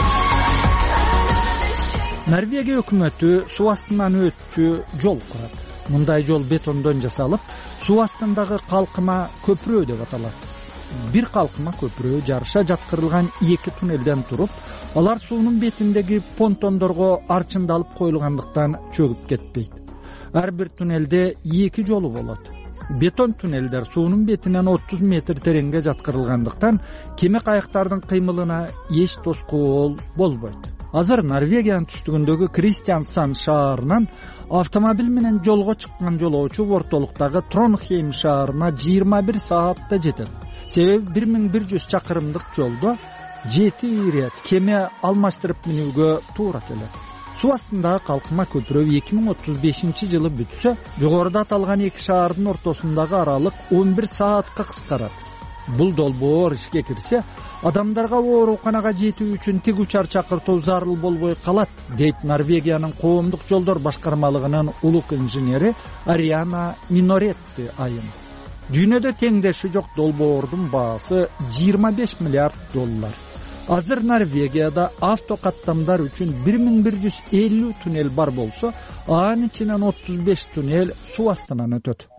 Норвегия өкмөтү суу астынан өтчү жол курат. Мындай жол бетондон жасалып, суу астындагы калкыма көпүрө деп аталат. Бир калкыма көпүрө жарыша жаткырылган 2 туннелден туруп, алар суунун бетиндеги понтондорго арчындалып коюлгандыктан чөгүп кетпейт. Ар бир туннелде 2 жолу болот. Бетон туннелдер суунун бетинен 30 метр тереңге жаткырылгандыктан кеме кайыктардын кыймылына эч тоскоол болбойт. Азыр Норвегиянын түштүгүндөгү Кристиансанд шаарынан автомобиль менен жолго чыккан жолоочу ортолуктагы Тронхейм шаарына 21 саатта жетет. Себеби 1100 чакырымдык жолдо 7 ирет кеме алмаштырып минүүгө туура келет. Суу астындагы калкыма көпүрө 2035 жылы бүтсө, жогоруда аталган 2 шаардын ортосундагы аралык 11 саатка кыскарат. Бул долбоор ишке кирсе, адамдарга ооруканага жетүү үчүн тиг учар чакыртуу зарыл болбой калат, дейт Норвегиянын коомдук жолдор башкармалыгынын улук инженери Ариана Миноретти айым. Дүйнөдө теңдеши жок долбоордун баасы $25 миллиард. Азыр Норвегияда автокаттамдар үчүн 1150 туннел бар болсо, анын ичинен 35 туннел суу астынан өтөт.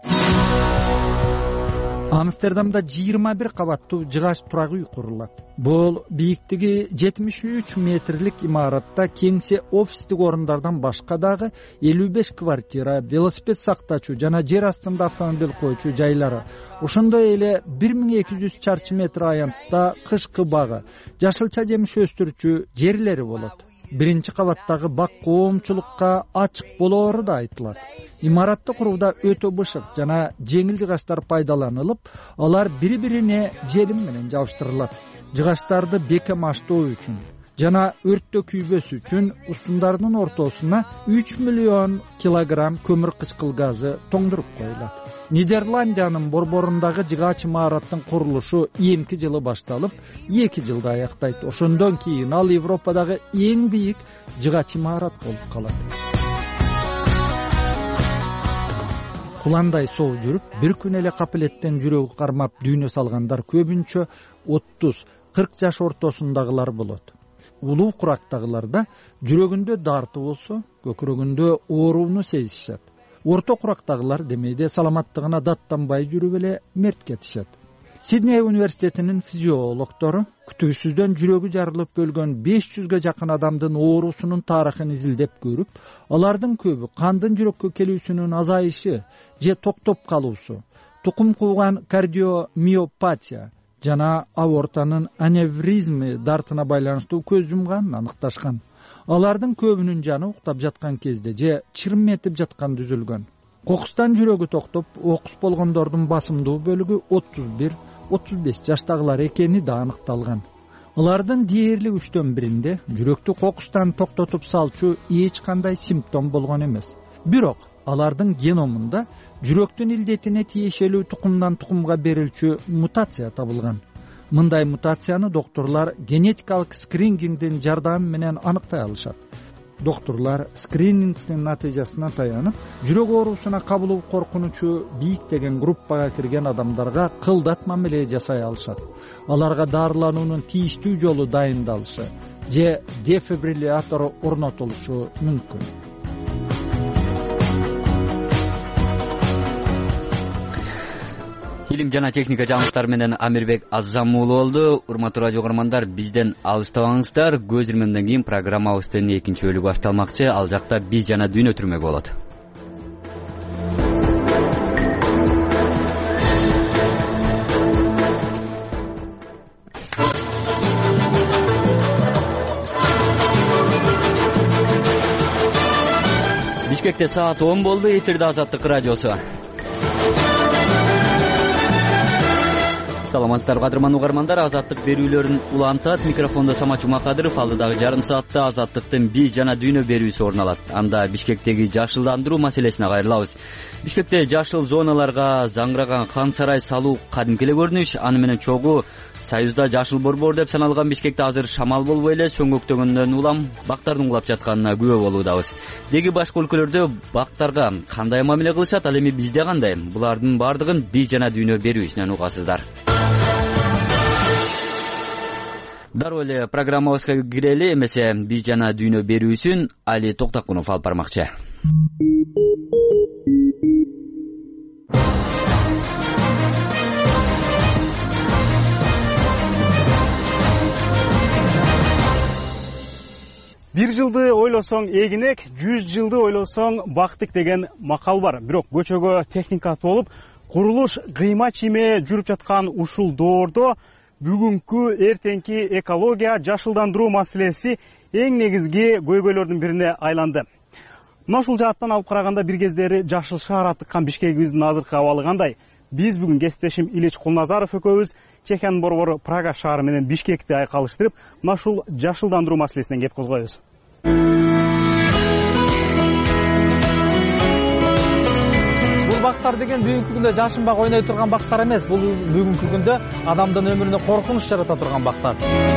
Амстердамда 21 кабаттуу жыгач турак үй курулат. Бул бийиктиги 73 метрлик имаратта кеңсе офистик орундардан башка дагы 55 квартира, велосипед сактачу жана жер астында автомобиль койчу жайлары. Ошондой эле 1200 чарчы метр аянтта кышкы багы, жашылча жемиш өстүрчү жерлери болот. Биринчи кабаттагы бак коомчулукка ачык болоору да айтылат. Имаратты курууда өтө бышык жана жеңил жыгачтар пайдаланылып, алар бири-бирине желим менен жабыштырылат. Жыгачтарды бекем ачтоо үчүн жана өрттө күйбөс үчүн устундардын ортосуна 3 миллион килограмм көмүр кычкыл газы тоңдуруп коюлат. Нидерландиянын борборундагы жыгач имараттын курулушу эмки жылы башталып, 2 жылда аяктайт. Ошондон кийин ал Европадагы эң бийик жыгач имарат болуп калат. Куландай соо жүрүп, бир күн эле капилеттен жүрөгү кармап дүйнө салгандар көбүнчө 30-40 жаш ортосундагылар болот. Улуу курактагыларда жүрөгүндө дарты болсо, көкүрөгүндө ооруну сезишет. Орто курактагылар демейде саламаттыгына даттанбай жүрүп эле мерт кетишет. Сидней университетинин физиологдору күтүүсүздөн жүрөгү жарылып өлгөн 500ге жакын адамдын оорусунун тарыхын изилдеп көрүп, алардын көбү кандын жүрөккө келүүсүнүн азайышы же токтоп калуусу, тукум кууган кардиомиопатия жана аортанын аневризми дартына байланыштуу көз жумганын аныкташкан. Алардын көбүнүн жаны уктап жаткан кезде же чырым этип жатканда үзүлгөн. Кокустан жүрөгү токтоп, окус болгондордун басымдуу бөлүгү 31-35 жаштагылар экени да аныкталган. Алардын дээрлик 3/1 жүрөктү кокустан токтотуп салчу эч кандай симптом болгон эмес. Бирок алардын геномунда жүрөктүн илдетине тиешелүү тукумдан тукумга берилчү мутация табылган. Мындай мутацияны докторлар генетикалык скринингдин жардамы менен аныктай алышат. доктурлар скринингдин натыйжасына таянып жүрөк оорусуна кабылуу коркунучу бийиктеген группага кирген адамдарга кылдат мамиле жасай алышат. Аларга дарылануунун тийиштүү жолу дайындалышы же дефибриллятор орнотулушу мүмкүн. Илим жана техника жаңылыктары менен Амирбек Аззам уулу болду. Урматтуу радио көрөрмандар, бизден алыстабаңыздар. Көз ирмемден кийин программабыздын экинчи бөлүгү башталмакчы. Ал жакта биз жана дүйнө түрмөк болот. Бишкекте саат 10 болду. Эфирде Азаттык радиосу. Саламатсыздарбы кадырман угармандар, Азаттык берүүлөрүн улантат. Микрофондо Самат Жумакадыров. Алдыдагы жарым саатта Азаттыктын биз жана дүйнө берүүсү орун алат. Анда Бишкектеги жашылдандыруу маселесине кайрылабыз. Бишкекте жашыл зоналарга заңгыраган Хан сарай салуу кадимки эле көрүнүш. Аны менен чогуу Союзда жашыл борбор деп саналган Бишкекте азыр шамал болбой эле сөңгөктөгөндөн улам бактардын кулап жатканына күбө болуудабыз. Деги башка өлкөлөрдө бактарга кандай мамиле кылышат, ал эми бизде кандай? Булардын бардыгын биз жана дүйнө берүүсүнөн угасыздар. Дароо эле программабызга кирели, эмесе биз жана дүйнө берүүсүн Али Токтакунов алып бармакчы. Бир жылды ойлосоң эгинек, 100 жылды ойлосоң бактык деген макал бар. Бирок көчөгө техника толуп, курулуш кыйма чийме жүрүп жаткан ушул доордо бүгүнкү эртеңки экология жашылдандыруу маселеси эң негизги көйгөйлөрдүн бирине айланды. Мына ушул жааттан алып караганда бир кездери жашыл шаар аттыккан Бишкегибиздин азыркы абалы кандай? Биз бүгүн кесиптешим Илич Кулназаров экөөбүз Чехиянын борбору Прага шаары менен Бишкекти айкалыштырып, мына ушул жашылдандыруу маселесинен кеп козгойбуз. Бул бактар деген бүгүнкү күндө жашынбак ойной турган бактар эмес. Бул бүгүнкү күндө адамдын өмүрүнө коркунуч жарата турган бактар.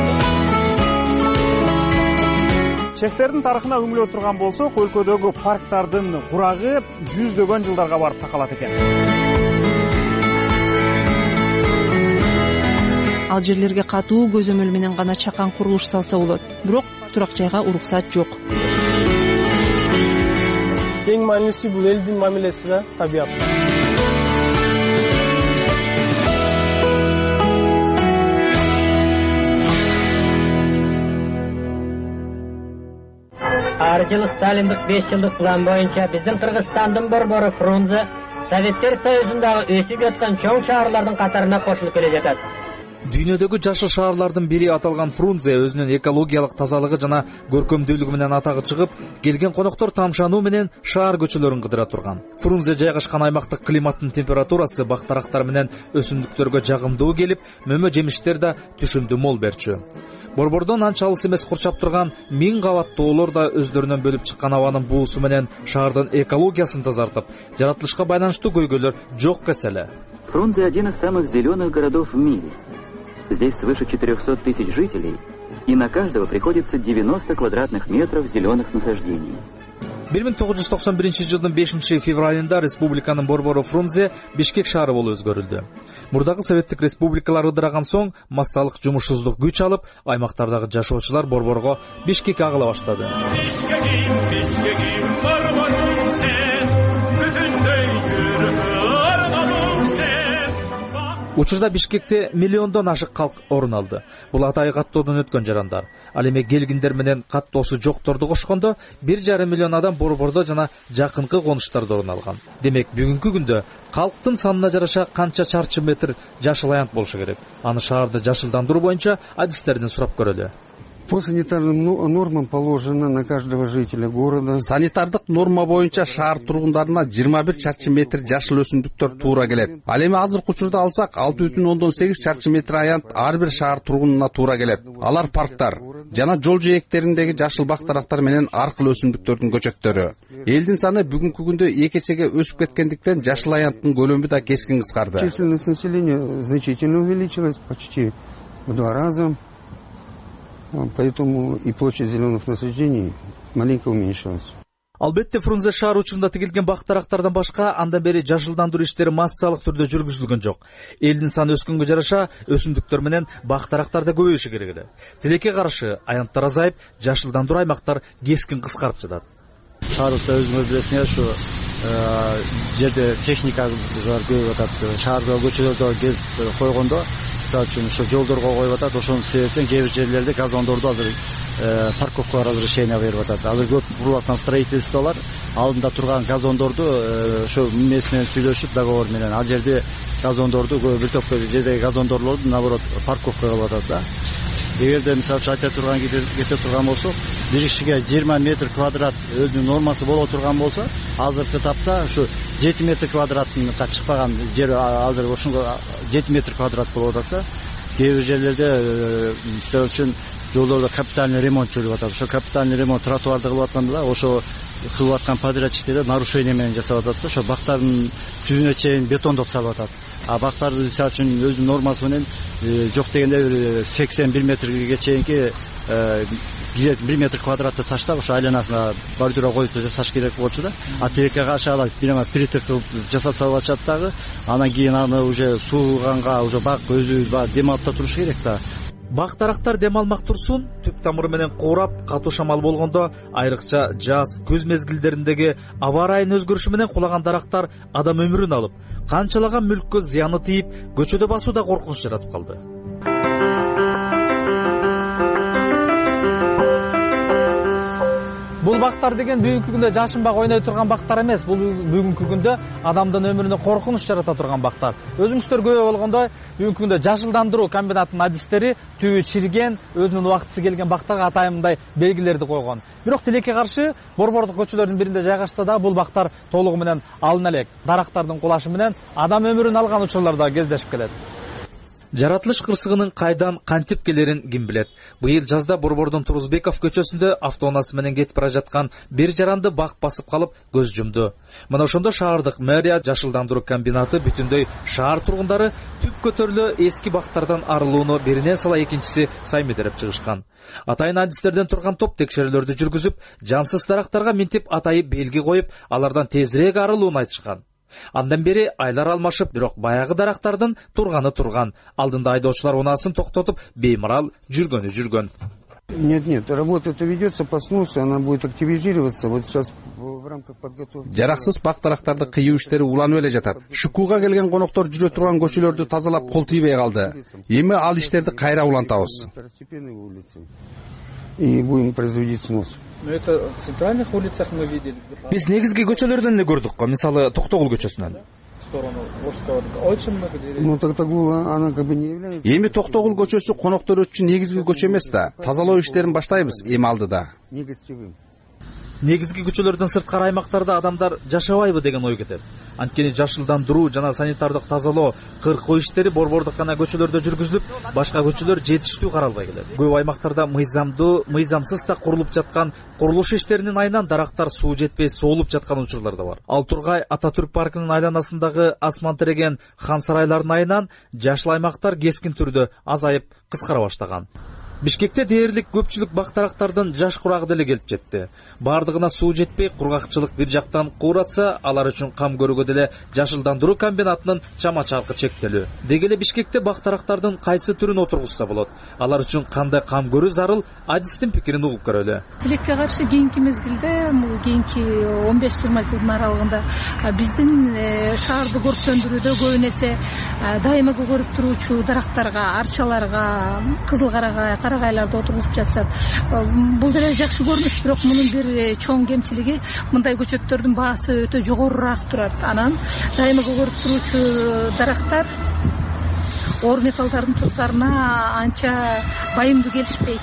Чехтердин тарыхына үңүлө турган болсок, өлкөдөгү парктардын курагы жүздөгөн жылдарга барып такалат экен. Ал жерлерге катуу көзөмөл менен гана чакан курулуш салса болот. Бирок турак жайга уруксат жок. Эң маанилүүсү бул элдин мамилеси да, табият. Ар жылы Сталиндик 5 жылдык план боюнча биздин Кыргызстандын борбору Фрунзе Советтер Союзундагы өсүп жаткан чоң шаарлардын катарына кошулуп келе жатат. Дүйнөдөгү жашыл шаарлардын бири аталган Фрунзе өзүнүн экологиялык тазалыгы жана көркөмдүүлүгү менен атагы чыгып, келген коноктор тамшануу менен шаар көчөлөрүн кыдыра турган. Фрунзе жайгашкан аймактык климаттын температурасы бактарактар менен өсүмдүктөргө жагымдуу келип, мөмө жемиштер да түшүмдүү мол берчү. Борбордон анча алыс эмес курчап турган 1000 кабат тоолор да өздөрүнөн бөлүп чыккан абанын буусу менен шаардын экологиясын тазартып, жаратылышка байланыштуу көйгөйлөр жок эселе. Фрунзе один из самых зеленых городов в мире. Здесь свыше 400 тысяч жителей, и на каждого приходится 90 квадратных метров зеленых насаждений. 1991 жылдын 5 февралында республиканын борбору Фрунзе Бишкек шаары болуп өзгөрүлдү. Мурдагы советтик республикалар ыдыраган соң массалык жумушсуздук күч алып, аймактардагы жашоочулар борборго Бишкекке агыла баштады. Бишкегим, борборум сен, бүтүндөй жүрүп арманым сен. Учурда Бишкекте миллиондон ашык калк орун алды. Бул атайы каттоодон өткөн жарандар. Ал эми келгиндер менен каттоосу жокторду кошкондо 1,5 миллион адам борбордо жана жакынкы конуштарда орун алган. Демек, бүгүнкү күндө калктын санына жараша канча чарчы метр жашыл аянт болушу керек? Аны шаарды жашылдандыруу боюнча адистерден сурап көрөлү. По санитарным нормам положено на каждого жителя города. Санитардык норма боюнча шаар тургундарына 21 чарчы метр жашыл өсүмдүктөр туура келет. Ал эми азыркы учурда алсак 6,8 чарчы метр аянт ар бир шаар тургунуна туура келет. Алар парктар жана жол жээктериндеги жашыл бактарактар менен аркыл өсүмдүктөрдүн көчөттөрү. Элдин саны бүгүнкү күндө 2 эсеге өсүп кеткендиктен жашыл аянттын көлөмү да кескин кыскарды. Численность населения значительно увеличилась, почти в 2 раза. Поэтому и площадь зеленых насаждений маленько уменьшилось. Албетте Фрунзе шаар учурунда тигилген бак-дарактардан башка андан бери жашылдандыруу иштери массалык түрдө жүргүзүлгөн жок. Элдин саны өскөнгө жараша өсүмдүктөр менен бак-дарактар да көбөйүшү керек эле. Тилекке каршы аянттар азайып, жашылдандыруу аймактар кескин кыскарып жатат. Шаарыбызда өзүңөр билесиңер, ушу жерде техникалар көбөйүп атат. Шаарда көчөлөрдө гез койгондо, мисалы үчүн ошо жолдорго коюп атат. Ошонун себептен кээ бир жерлерде газондорду азыр парковкага разрешение берип атат. Азыр көп курулуп аткан строительстволор алдында турган газондорду ошо эмеси менен сүйлөшүп, договор менен ал жерде газондорду бир топ жердеги газондорлорду наоборот парковкага кылып атат да. Эгерде мисалы үчүн кете турган болсок, бир кишиге 20 метр квадрат өзүнүн нормасы боло турган болсо, азыркы тапта ушу 7 метр квадратка чыкпаган жер азыр ошонго 7 метр квадрат болуп атат да. Кээ бир жерлерде мисалы үчүн жолдордо капитальный ремонт жүрүп атат. Ошо капитальный ремонт тротуарды кылып атканда да, ошо кылып аткан подрядчиктер нарушение менен жасап атат да. Ошо бактардын түбүнө чейин бетондоп салып атат. А бактарды мисалы үчүн өзүнүн нормасы менен жок дегенде 81 метрге чейинки 1 метр квадратты таштап ошо айланасына бордюра коюп жасаш керек болчу да. А тилекке каршы алар притык кылып жасап салып атышат дагы. Анан кийин аны уже сууганга уже бак өзү дем алып туруш керек да. Бак-дарактар дем алмак турсун, түп тамыры менен куурап, катуу шамал болгондо, айрыкча жаз, күз мезгилдериндеги аба ырайынын өзгөрүшү менен кулаган дарактар адам өмүрүн алып, канчалаган мүлккө зыяны тийип, көчөдө басуу да коркунуч жаратып калды. Бул бактар деген бүгүнкү күндө жашынбак ойной турган бактар эмес. Бул бүгүнкү күндө адамдын өмүрүнө коркунуч жарата турган бактар. Өзүңүздөр күбө болгондой, бүгүнкү күндө жашылдандыруу комбинатынын адистери түбү чирген, өзүнүн убактысы келген бактарга атайын мындай белгилерди койгон. Бирок тилекке каршы борбордук көчөлөрдүн биринде жайгашса да бул бактар толугу менен алына элек. Дарактардын кулашы менен адам өмүрүн алган учурлар да кездешип келет. Жаратылыш кырсыгынын кайдан кантип келерин ким билет. Быйыл жазда Борбордун Турузбеков көчөсүндө автоунаасы менен кетип бара жаткан бир жаранды бак басып калып көз жумду. Мына ошондо шаардык мэрия жашылдандыруу комбинаты бүтүндөй шаар тургундары түп көтөрүлө эски бактардан арылууну биринен сала экинчиси саймедереп чыгышкан. Атайын адистерден турган топ текшерүүлөрдү жүргүзүп, жансыз дарактарга минтип атайып белги коюп, алардан тезирээк арылууну айтышкан. Андан бери айлар алмашып, бирок баягы дарактардын турганы турган. Алдында айдоочулар унаасын токтотуп, беймарал жүргөн. Нет, работа-то ведется по сносу, она будет активизироваться. Вот сейчас в рамках подготовки. Жараксыз бак-дарактарды кыюу иштери уланып эле жатат. Шукууга келген коноктор жүрө турган көчөлөрдү тазалап кол тийбей калды. Эми ал иштерди кайра улантабыз. И будем производить снос. Это в центральных улицах мы видели. Биз негизги көчөлөрдөн эле көрдүк го, мисалы Токтогул көчөсүнөн. В сторону Волжского. Очень много деревьев. Ну Токтогул, она как бы не является. Эми Токтогул көчөсү коноктор үчүн негизги көчө эмес да. Тазалоо иштерин баштайбыз эми алдыда. Не гостевым. Негизги көчөлөрдөн сырткары аймактарда адамдар жашабайбы деген ой кетет. Анткени жашылдандыруу жана санитардык тазалоо, кыркуу иштери борбордук гана көчөлөрдө жүргүзүлүп, башка көчөлөр жетиштүү каралбай келет. Көп аймактарда мыйзамсыз да курулуп жаткан курулуш иштеринин айынан дарактар суу жетпей соолуп жаткан учурлар да бар. Ал Тургай Ататүрк паркынын айланасындагы асман тиреген хан сарайлардын айынан жашыл аймактар кескин түрдө азайып, кыскара баштаган. Бишкекте дээрлик көпчүлүк бак-дарактардын жаш курагы деле келип жетти. Бардыгына суу жетпей, кургакчылык бир жактан кууратса, алар үчүн кам көрүүгө деле жашылдандыруу комбинатынын чама-чаркы чектелүү. Деги эле Бишкекте бак-дарактардын кайсы түрүн отургузса болот? Алар үчүн кандай кам көрүү зарыл? Адистин пикирин угуп көрөлү. Тилекке каршы кийинки мезгилде, кийинки 15-20 жылдын аралыгында биздин шаарды көрктөндүрүүдө көбүн эсе дайыма көгөрүп туруучу дарактарга, арчаларга, кызыл карагайларды отургузуп жатышат. Бул деле жакшы көрүнүш, бирок мунун бир чоң кемчилиги мындай көчөттөрдүн баасы өтө жогорураак турат. Анан дайыма көгөрүп туруучу дарактар оор металлдардын туздарына анча байымдуу келишпейт.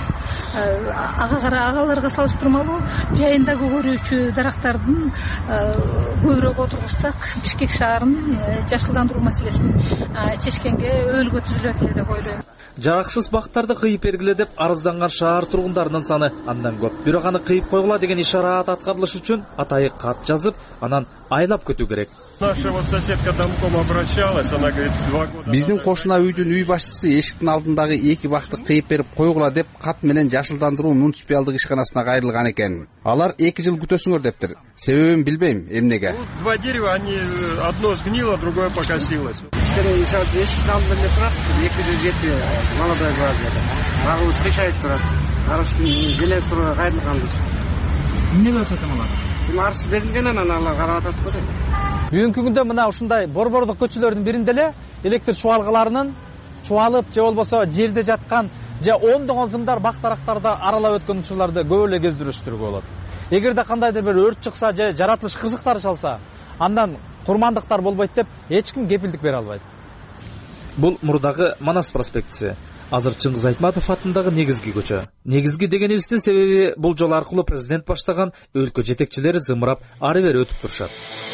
Агаларга салыштырмалуу жайында көгөрүүчү дарактардын көбүрөөк отургузсак, Бишкек шаарын жашылдандыруу маселесин чечкенге өөлгө түзүлөт эле деп ойлойм. Жараксыз бактарды кыйып бергиле деп арызданган шаар тургундарынын саны андан көп. Бирок аны кыйып койгула деген ишарат аткарылыш үчүн атайы кат жазып, анан айлап көтүү керек. Наша вот соседка домком обращалась, она говорит, 2 года. Биздин кошуна үйдүн үй башчысы эшиктин алдындагы 2 бакты кыйып берип койгула деп кат менен менен жашылдандыруу муниципалдык ишканасына кайрылган экен. Алар 2 жыл күтөсүңөр дептир. Себебин билбейм, эмнеге. Два дерева, они одно сгнило, другое покосилось. Эшиктин алдында эле турат, 207 молодой гвардияда. Багы встречает турат. Арыздын желез турууга кайрылганбыз. Эмне болуп атат алар? Арыз берилген, анан алар карап атат го. Бүгүнкү күндө мына ушундай борбордук көчөлөрдүн биринде эле электр чубалгыларынын чубалып же болбосо жерде жаткан же ондогон зымдар бак дарактарды аралап өткөн учурларды көп эле кездириштерге болот. Эгерде кандайдыр бир өрт чыкса же жаратылыш кырсыктары чалса, андан курмандыктар болбойт деп эч ким кепилдик бере албайт. Бул мурдагы Манас проспектиси. Азыр Чыңгыз Айтматов атындагы негизги көчө. Негизги дегенибиздин себеби бул жол аркылуу президент баштаган өлкө жетекчилери зымырап ары бери өтүп турушат.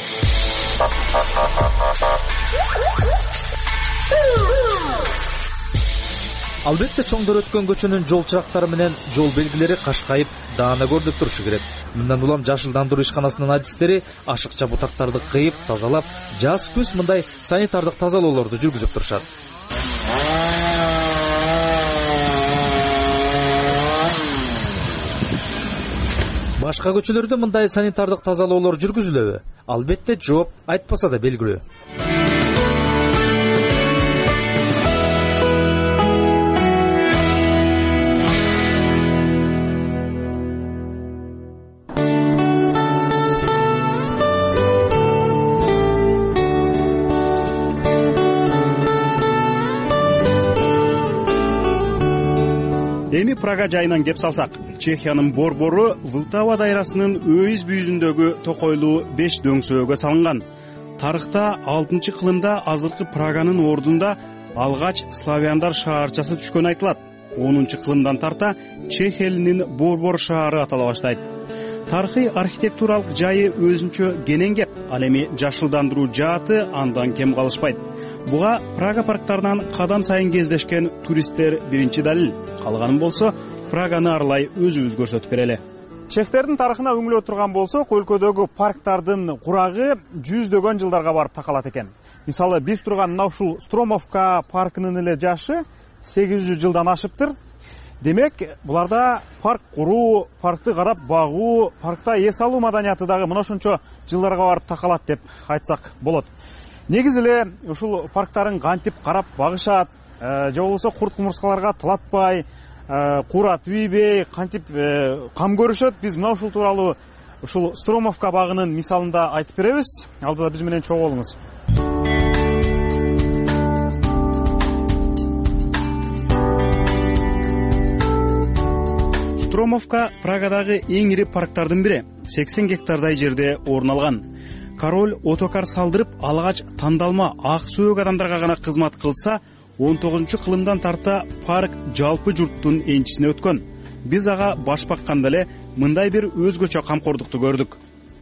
Албетте чоңдор өткөн көчөнүн жол чырактары менен жол белгилери кашкайып, даана көрүнүп турушу керек. Мындан улам жашылдандыруу ишканасынын адистери ашыкча бутактарды кыйып, тазалап, жаз күз мындай санитардык тазалоолорду жүргүзүп турушат. Башка көчөлөрдө мындай санитардык тазалоолор жүргүзүлөбү? Албетте жооп айтпаса да белгилүү. Эми Прага жайынан кеп салсак, Чехиянын борбору Влтава дайрасынын өйүз бүйүзүндөгү токойлуу 5 дөңсөөгө салынган. Тарыхта 6-кылымда азыркы Праганын ордунда алгач славяндар шаарчасы түшкөн айтылат. 10-кылымдан тарта Чех элинин борбор шаары атала баштайт. Тарыхый архитектуралык жайы өзүнчө кенен кеп, ал эми жашылдандыруу жааты андан кем калышпайт. Буга Прага парктарынан кадам сайын кездешкен туристтер биринчи далил. Калганын болсо Праганы аралай өзүбүз көрсөтүп берели. Чехтердин тарыхына үңүлө турган болсок, өлкөдөгү парктардын курагы жүздөгөн жылдарга барып такалат экен. Мисалы, биз турган мына ушул Стромовка паркынын эле жашы 800 жылдан ашыптыр. Демек, буларда парк куруу, паркты карап багуу, паркта эс алуу маданияты дагы мына ошончо жылдарга барып такалат деп айтсак болот. Негизи эле ушул парктарын кантип карап багышат, же болбосо курт-кумурскаларга тылатпай, куура тийбей, кантип кам көрүшөт, биз мына ушул тууралуу ушул Стромовка багынын мисалында айтып беребиз. Алдыда биз менен чогуу болуңуз. Стромовка Прагадагы эң ири парктардын бири, 80 гектардай жерде орун алган. Король отокар салдырып, алгач тандалма ак сөөк адамдарга гана кызмат кылса, 19-кылымдан тарта парк жалпы журттун энчисине өткөн. Биз ага баш бакканда эле мындай бир өзгөчө камкордукту көрдүк.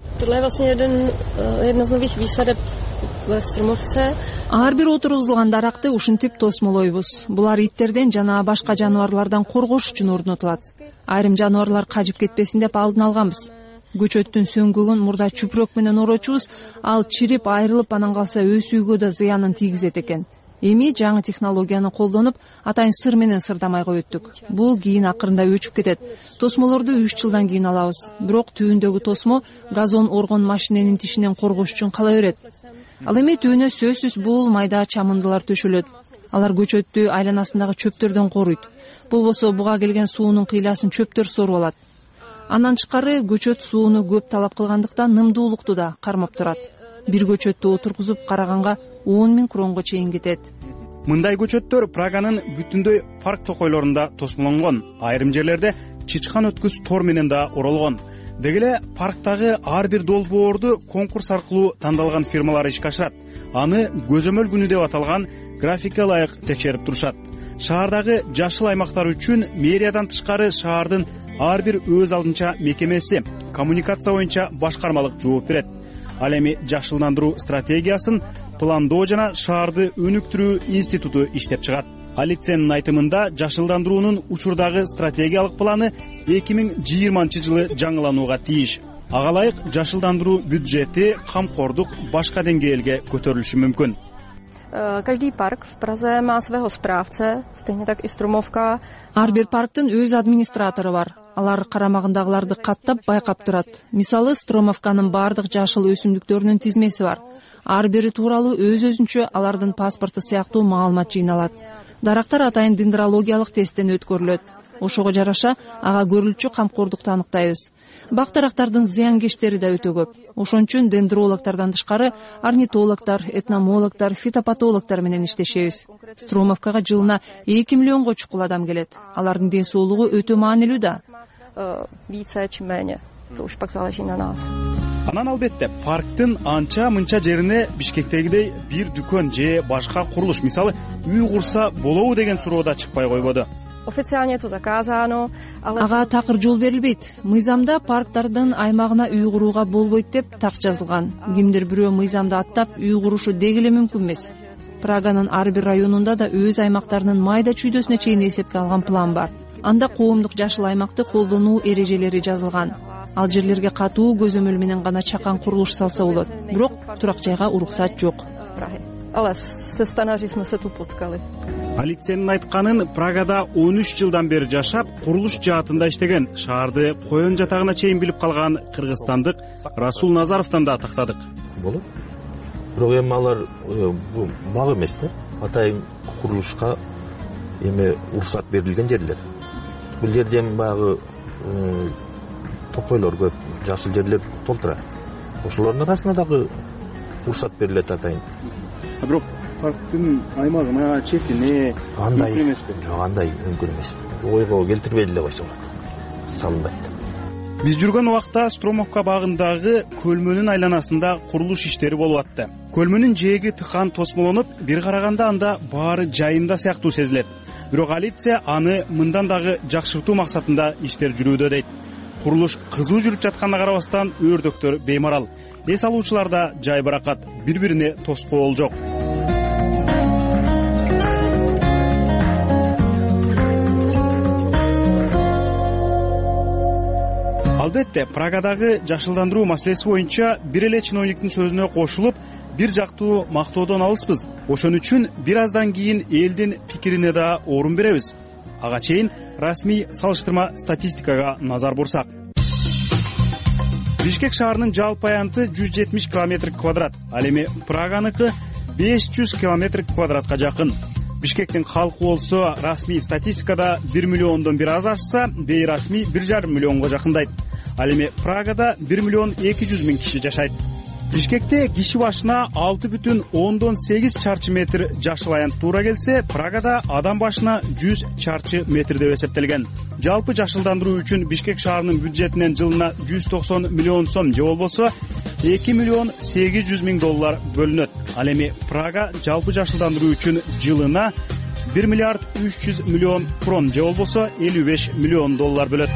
Ар бир отургузулган даракты ушинтип тосмолойбуз. Булар иттерден жана башка жаныбарлардан коргош үчүн орнотулат. Айрым жаныбарлар кажып кетпесин деп алдын алганбыз. Көчөттүн сөңгүгүн мурда чүпүрөк менен орочубуз, ал чирип айрылып, анан калса өсүүгө да зыянын тийгизет экен. Эми жаңы технологияны колдонуп, атайын сыр менен сырдамайга өттүк. Бул кийин акырында өчүп кетет. Тосмолорду 3 жылдан кийин алабыз. Бирок түбүндөгү тосмо газон оргон машиненин тишинен коргош үчүн кала берет. Ал эми түбүнө сөзсүз бул майда чамындылар төшөлөт. Алар көчөттү айланасындагы чөптөрдөн коруйт. Болбосо буга келген суунун кыйласын чөптөр соруп алат. Андан тышкары көчөт сууну көп талап кылгандыктан нымдуулукту да кармап турат. Бир көчөттү отургузуп караганга 10 000 кронго чейин кетет. Мындай көчөттөр Праганын бүтүндөй парк токойлорунда тосмолонгон. Айрым жерлерде чычкан өткүз тор менен да оролгон. Деги эле парктагы ар бир долбоорду конкурс аркылуу тандалган фирмалар ишке ашырат. Аны көзөмөл күнү деп аталган графикке ылайык текшерип турушат. Шаардагы жашыл аймактар үчүн мэриядан тышкары шаардын ар бир өз алдынча мекемеси коммуникация боюнча башкармалык жооп берет. Ал эми жашылдандыруу стратегиясын пландоо жана шаарды өнүктүрүү институту иштеп чыгат. Алексенин айтымында жашылдандыруунун учурдагы стратегиялык планы 2020 жылы жаңыланууга тийиш. Ага ылайык жашылдандыруу бюджети, камкордук башка деңгээлге көтөрүлүшү мүмкүн. Každý park v Praze má svého správce, stejně tak i Stromovka. Ар бир парктын өз администратору бар. Алар карамагындагыларды каттап байкап турат. Мисалы, Стромовканын бардык жашыл өсүмдүктөрүнүн тизмеси бар. Ар бири тууралуу өз-өзүнчө алардын паспорту сыяктуу маалымат жыйналат. Дарактар атайын дендрологиялык тесттен өткөрүлөт. Ошого жараша ага көрүлчү камкордукту аныктайбыз. Бак дарактардын зыянкештери да өтө көп. Ошон үчүн дендрологтордон тышкары орнитологдор, этномологдор, фитопатологдор менен иштешебиз. Стромовкага жылына 2 миллионго чукул адам келет. Алардын ден соолугу өтө маанилүү да. Анан албетте парктын анча мынча жерине Бишкектегидей бир дүкөн же башка курулуш, мисалы үй курса болобу деген суроо да чыкпай койбоду. Ага такыр жол берилбейт. Мыйзамда парктардын аймагына үй курууга болбойт деп так жазылган. Кимдир бирөө мыйзамды аттап үй курушу деги эле мүмкүн эмес. Праганын ар бир районунда да өз аймактарынын майда чүйдөсүнө чейин эсепке алган план бар. Анда коомдук жашыл аймакты колдонуу эрежелери жазылган. Ал жерлерге катуу көзөмөл менен гана чакан курулуш салса болот. Бирок турак жайга уруксат жок. Алексенин айтканын Прагада 13 жылдан бери жашап, курулуш жаатында иштеген, шаарды коен жатагына чейин билип калган кыргызстандык Расул Назаровдон да тактадык. Болот. Бирок эми алар бул мак эмес да. Атайын курулушка эми уруксат берилген жерлер. Бул жерде эми баягы токойлор көп, жашыл жерлер толтура. Ошолордун арасында дагы уруксат берилет атайын. Бирок парктын аймагына, четине мүмкүн эмеспи? Жок, андай мүмкүн эмес. Ойго келтирбей эле койсо болот. Салынбайт. Биз жүргөн убакта Стромовка багындагы көлмөнүн айланасында курулуш иштери болуп атты. Көлмөнүн жээги тыкан тосмолонуп, бир караганда анда баары жайында сыяктуу сезилет. Бирок алиция аны мындан дагы жакшыртуу максатында иштер жүрүүдө дейт. Курулуш кызуу жүрүп жатканына карабастан өрдөктөр беймарал. Эс алуучуларда жай баракат, бири-бирине тоскоол жок. Албетте, Прагадагы жашылдандыруу маселеси боюнча бир эле чиновниктин сөзүнө кошулуп, бир жактуу мактоодон алыспыз. Ошон үчүн бир аздан кийин элдин пикирине да орун беребиз. Ага чейин расмий салыштырма статистикага назар бурсак. Бишкек шаарынын жалпы аянты 170 км квадрат, ал эми Праганыкы 500 км квадратка жакын. Бишкектин калкы болсо расмий статистикада 1 миллиондон бир аз ашса, бейрасмий 1,5 миллионго жакындайт. Ал эми Прагада 1 миллион 200 миң киши жашайт. Бишкекте киши башына 6,8 чарчы метр жашыл аянт туура келсе, Прагада адам башына 100 чарчы метр деп эсептелген. Жалпы жашылдандыруу үчүн Бишкек шаарынын бюджетинен жылына 190 миллион сом же болбосо 2 миллион 800 миң доллар бөлүнөт. Ал эми Прага жалпы жашылдандыруу үчүн жылына 1 миллиард 300 миллион крон же болбосо 55 миллион доллар бөлөт.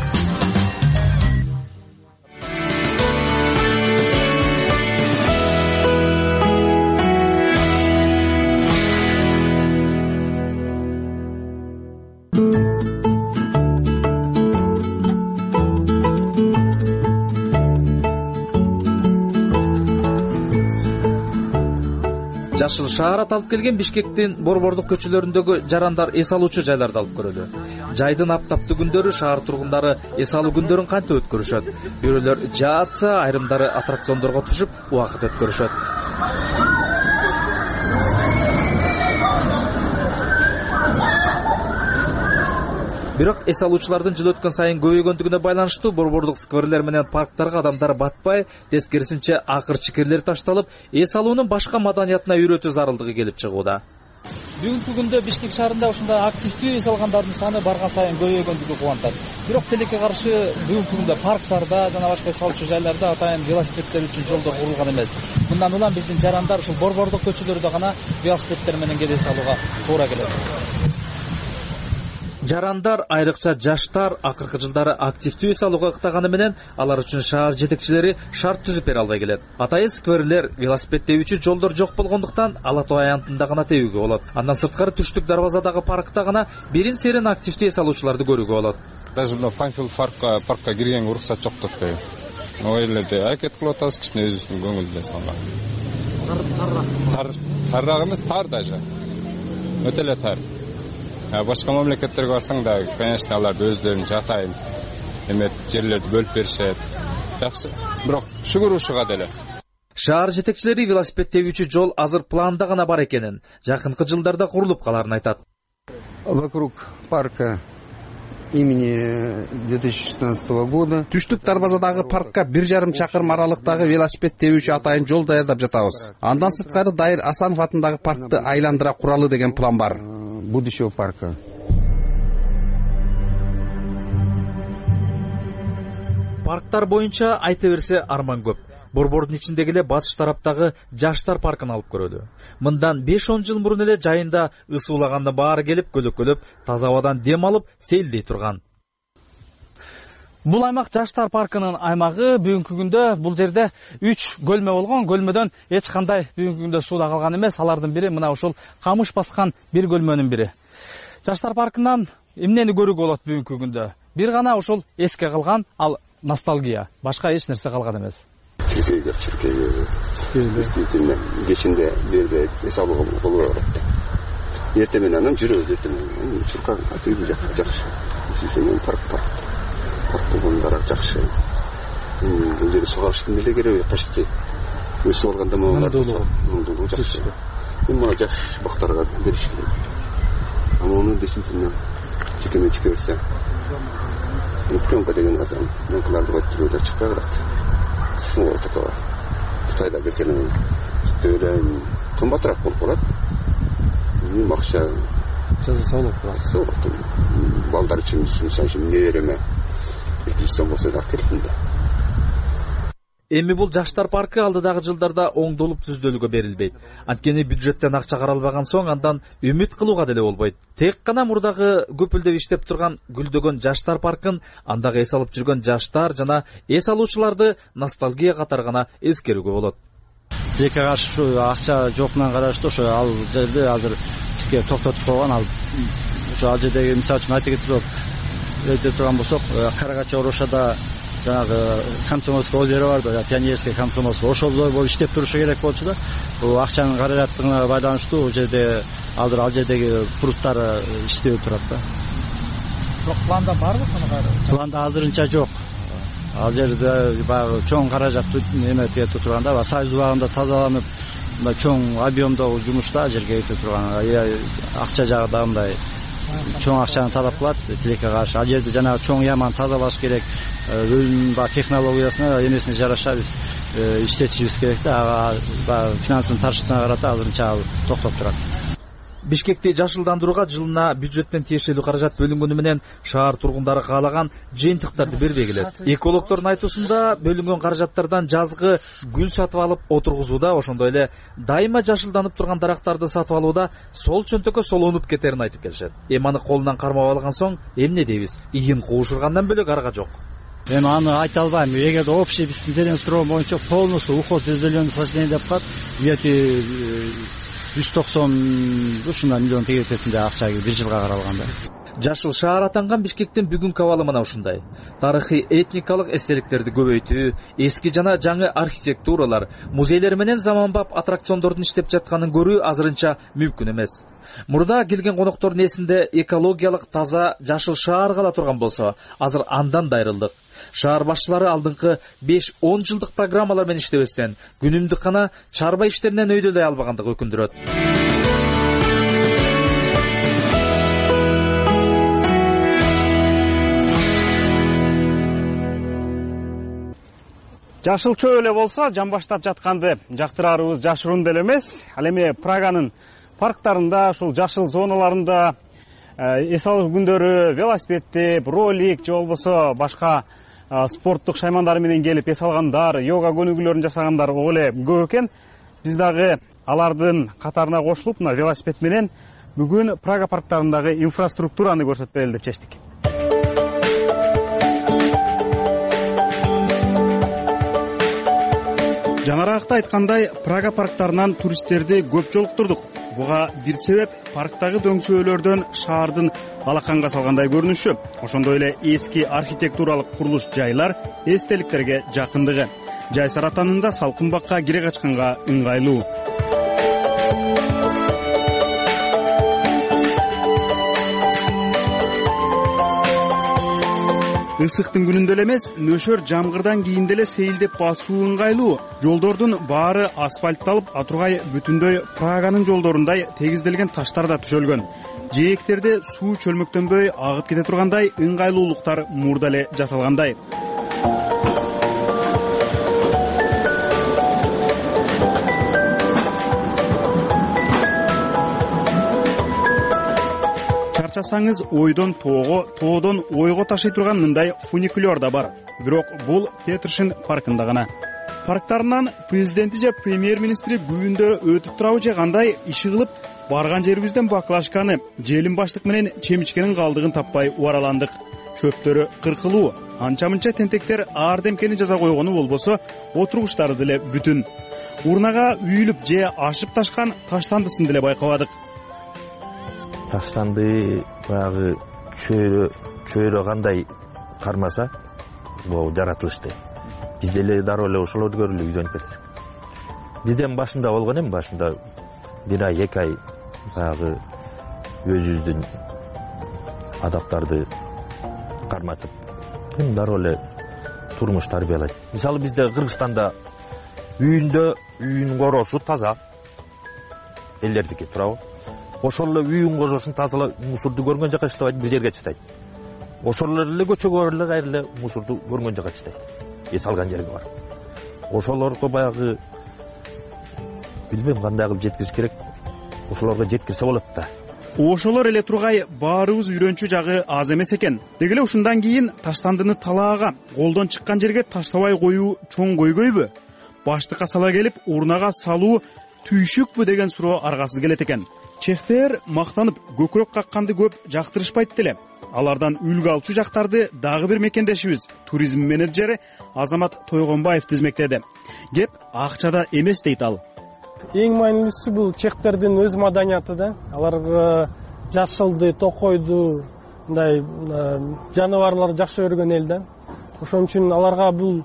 Жашыл шаар аталып келген Бишкектин борбордук көчөлөрүндөгү жарандар эс алуучу жайларды алып көрөлү. Жайдын аптаптуу күндөрү шаар тургундары эс алуу күндөрүн кантип өткөрүшөт? Бирөөлөр жаатса, айрымдары аттракциондорго түшүп убакыт өткөрүшөт. Бирок эс алуучулардын жыл өткөн сайын көбөйгөндүгүнө байланыштуу борбордук скверлер менен парктарга адамдар батпай, тескерисинче акыр чикирлер ташталып, эс алуунун башка маданиятына үйрөтүү зарылдыгы келип чыгууда. Бүгүнкү күндө Бишкек шаарында ушундай активдүү эс алгандардын саны барган сайын көбөйгөндүгү кубантат. Бирок тилекке каршы бүгүнкү күндө парктарда жана башка эс алуучу жайларда атайын велосипеддер үчүн жолдор курулган эмес. Мындан улам биздин жарандар ушул борбордук көчөлөрдө гана велосипеддер менен келип эс алууга туура келет. Жарандар, айрыкча жаштар акыркы жылдары активдүү эс алууга ыктаганы менен алар үчүн шаар жетекчилери шарт түзүп бере албай келет. Атайын скверлер, велосипед тебүүчү жолдор жок болгондуктан Ала Тоо аянтында гана тебүүгө болот. Андан сырткары түштүк дарбазадагы паркта гана берин серин активдүү эс алуучуларды көрүүгө болот. Даже мына Панфилд паркка киргенге уруксат жок деп коюп. Ой эле аракет кылып атабыз, кичине өзүбүздүн көңүлдү салган. тарыраак эмес, тар даже өтө эле тар. Башка мамлекеттерге барсаң да, конечно, алар өздөрүнүн жатайын жерлерди бөлүп беришет. Жакшы, бирок шүгүр ушуга деле. Шаар жетекчилери велосипед тебүүчү жол азыр планда гана бар экенин, жакынкы жылдарда курулуп каларын айтат. Вокруг парка имени 2016 года түштүк дарбазадагы паркка 1,5 чакырым аралыктагы велосипед тебүүчү атайын жол даярдап жатабыз. Андан сырткары Дайыр Асанов атындагы паркты айландыра куралы деген план бар. Будущего парка. Парктар боюнча айта берсе арман көп. Борбордун ичиндеги эле батыш тараптагы жаштар паркын алып көрөлү. Мындан 5-10 жыл мурун эле жайында ысуулаганда баары келип, көлөкөлөп, таза абадан дем алып, сейилдей турган. Бул аймак жаштар паркынын аймагы. Бүгүнкү күндө бул жерде 3 көлмө болгон. Көлмөдөн эч кандай бүгүнкү күндө сууда калган эмес. Алардын бири мына ушул камыш баскан бир көлмөнүн бири. Жаштар паркынан эмнени көрүүгө болот бүгүнкү күндө? Бир гана ушул эске калган, ал ностальгия. Башка эч нерсе калган эмес. Чиркеге действительно кечинде берде эс алууга боло берет. Эртең менен анан жүрөбүз, эртең менен чуркак атып жакшы. Сүйсөнөн парк болгондар жакшы. Бул жерде сугарыштын эле кереги почти. Өсүп алганда моолар жакшы. Мына жаш бактарга бериш керек. Муну действительно чекеме берсе. Пленка деген азам, пленкаларды көтөрүүгө чыкпай калат. Снова такого. Кытайда кеткен төлөм кымбатыраак болуп калат. Макша жаза болуп калат. Балдар үчүн мисалы небереме 200 сом болсо да кетти. Эми бул жаштар паркы алдыдагы жылдарда оңдолуп түздөлүүгө берилбейт. Анткени бюджеттен акча каралбаган соң андан үмүт кылууга деле болбойт. Тек гана мурдагы көпүлдөп иштеп турган гүлдөгөн жаштар паркын андагы эс алып жүргөн жаштар жана эс алуучуларды ностальгия катары гана эскерүүгө болот. Тилекке каршы акча жокунан караштуу ошо ал жерде азыр ишке токтотуп койгон. Ал жердеги мисалы үчүн айта кетип турган болсок, Карагача Орошада жанагы комсомольский озеро бар да, пионерский комсомольский, ошол болуп иштеп турушу керек болчу да. Бул акчанын каражаттыгына байланыштуу ошол жерде азыр ал жердеги пруттар иштебей турат да. Бирок планда барбы сону кайра? Планда азырынча жок. Ал жерде баягы чоң каражатты эме кетип турганда, Союз убагында тазаланып, чоң объемдогу жумушта жерге кетип турган. Акча жагы да мындай чоң акчаны талап кылат. Тилекке каршы ал жерде жанагы чоң яманы тазалаш керек. Өзүнүн технологиясына, эмесине жараша биз иштетишибиз керек да. Ага финанстын таршытына карата азырынча ал токтоп турат. Бишкекти жашылдандырууга жылына бюджеттен тиешелүү каражат бөлүнгөнү менен шаар тургундары каалаган жыйынтыктарды бербей келет. Экологдордун айтуусунда бөлүнгөн каражаттардан жазгы гүл сатып алып отургузууда, ошондой эле дайыма жашылданып турган дарактарды сатып алууда сол чөнтөккө солонуп кетерин айтып келишет. Эми аны колунан кармап алган соң эмне дейбиз? Ийин куушургандан бөлөк арга жок. Эми аны айта албайм. Эгерде общий биздин суроо боюнча полностью уход зелённое насаждение деп калат, где-то 190 ушундай миллион тегересинде акча бир жылга каралганда. Жашыл шаар атанган Бишкектин бүгүнкү абалы мына ушундай. Тарыхый этникалык эстеликтерди көбөйтүү, эски жана жаңы архитектуралар, музейлер менен заманбап аттракциондордун иштеп жатканын көрүү азырынча мүмкүн эмес. Мурда келген коноктордун эсинде экологиялык таза жашыл шаар кала турган болсо, азыр андан да айрылдык. Шаар башчылары алдыңкы 5-10 жылдык программалар менен иштебестен күнүмдүк гана чарба иштеринен өйдөлөй албагандыгы өкүндүрөт. Жашыл чөө эле болсо, жамбаштап жатканды жактырарыбыз жашыруун деле эмес. Ал эми Праганын парктарында, ушул жашыл зоналарында эс алуу күндөрү велосипедтеп, ролик же болбосо башка спорттук шаймандары менен келип эс алгандар, йога көнүгүүлөрүн жасагандар ого эле көп экен. Биз дагы алардын катарына кошулуп, мына велосипед менен бүгүн Прага парктарындагы инфраструктураны көрсөтүп берели деп чечтик. Жанаракта айткандай, Прага парктарынан туристтерди көп жолуктурдук. Буга бир себеп парктагы дөңсөөлөрдөн шаардын алаканга салгандай көрүнүшү, ошондой эле эски архитектуралык курулуш жайлар эстеликтерге жакындыгы. жайсар атанында салкын бакка кире качканга ыңгайлуу. Ысыктын күнүндө эле эмес, нөшөр жамгырдан кийин деле сейилдеп басуу ыңгайлуу. Жолдордун баары асфальтталып, атургай бүтүндөй Праганын жолдорундай тегизделген таштар да түшөлгөн. Жээктерде суу чөлмөктөнбөй агып кете тургандай ыңгайлуулуктар мурда эле жасалгандай. Чарчасаңыз ойдон тоого, тоодон ойго ташый турган мындай фуникулер да бар. Бирок бул Петершин паркында гана. Парктарынан президенти же премьер-министри күбүндө өтүп турабы же кандай иши кылып, барган жерибизден баклашканы, желим баштык менен чемичкенин калдыгын таппай убараландык. Чөптөрү кыркылуу, анча-мынча тентектер ардемкени жаза койгону болбосо, отургучтары деле бүтүн. Урнага үйүлүп же ашып ташкан таштандысын деле байкабадык. Таштанды баягы чөйрө кандай кармаса, бул жаратылышты. Биз деле дароо эле ошолорду көрүп үйрөнүп кеттик. Бизден башында болгон эми, башында 1 ай 2 ай баягы өзүбүздүн адаптарды карматып, эми дароо эле турмуш тарбиялайт. Мисалы бизде Кыргызстанда үйүнүн коросу таза, элдердики туурабы? Ошол эле үйүн кожосун тазалап, мусорду көргөн жака чыктабайт, бир жерге чыктайт. Ошол эле көчөгө эле кайра эле мусорду көргөн жака чыктайт. Эс алган жерге бар. Ошолорго баягы билбейм кандай кылып жеткириш керек. Ошолорго жеткирсе болот да. Ошолор эле тургай баарыбыз үйрөнчү жагы аз эмес экен. Деги эле ушундан кийин таштандыны талаага, колдон чыккан жерге таштабай коюу чоң көйгөйбү? Баштыкка сала келип, урнага салуу түйшүкпү деген суроо аргасыз келет экен. Чехтер мактанып көкүрөк какканды көп жактырышпайт деле. Алардан үлгү алчу жактарды дагы бир мекендешибиз, туризм менеджери Азамат Тойгонбаев тизмектеди. Кеп акчада эмес дейт ал. Эң маанилүүсү бул чехтердин өз маданияты да. Алар жашылды, токойду, мындай жаныбарларды жакшы көргөн эл да. Ошон үчүн аларга бул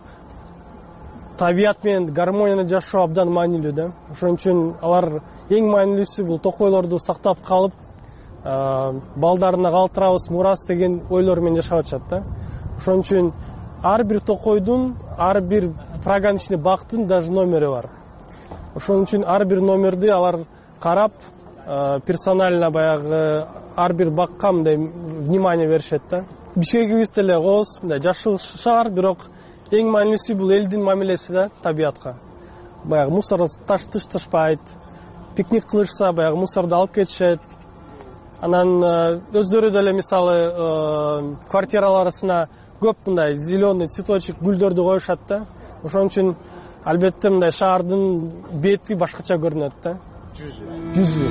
табият менен гармонияда жашоо абдан маанилүү да. Ошон үчүн алар эң маанилүүсү бул токойлорду сактап калып, балдарына калтырабыз мурас деген ойлор менен жашап атышат да. Ошон үчүн ар бир токойдун, ар бир Праганын ичинде бактын даже номери бар. Ошон үчүн ар бир номерди алар карап, персонально баягы ар бир бакка мындай внимание беришет да. Бишкегибиз деле кооз, мындай жашыл шаар, бирок эң маанилүүсү бул элдин мамилеси да табиятка. Баягы мусор ташташпайт, пикник кылышса баягы мусорду алып кетишет. Анан өздөрү деле мисалы квартираларына көп мындай зеленый цветочек гүлдөрдү коюшат да. Ошон үчүн албетте мындай шаардын бети башкача көрүнөт да. Жүзү.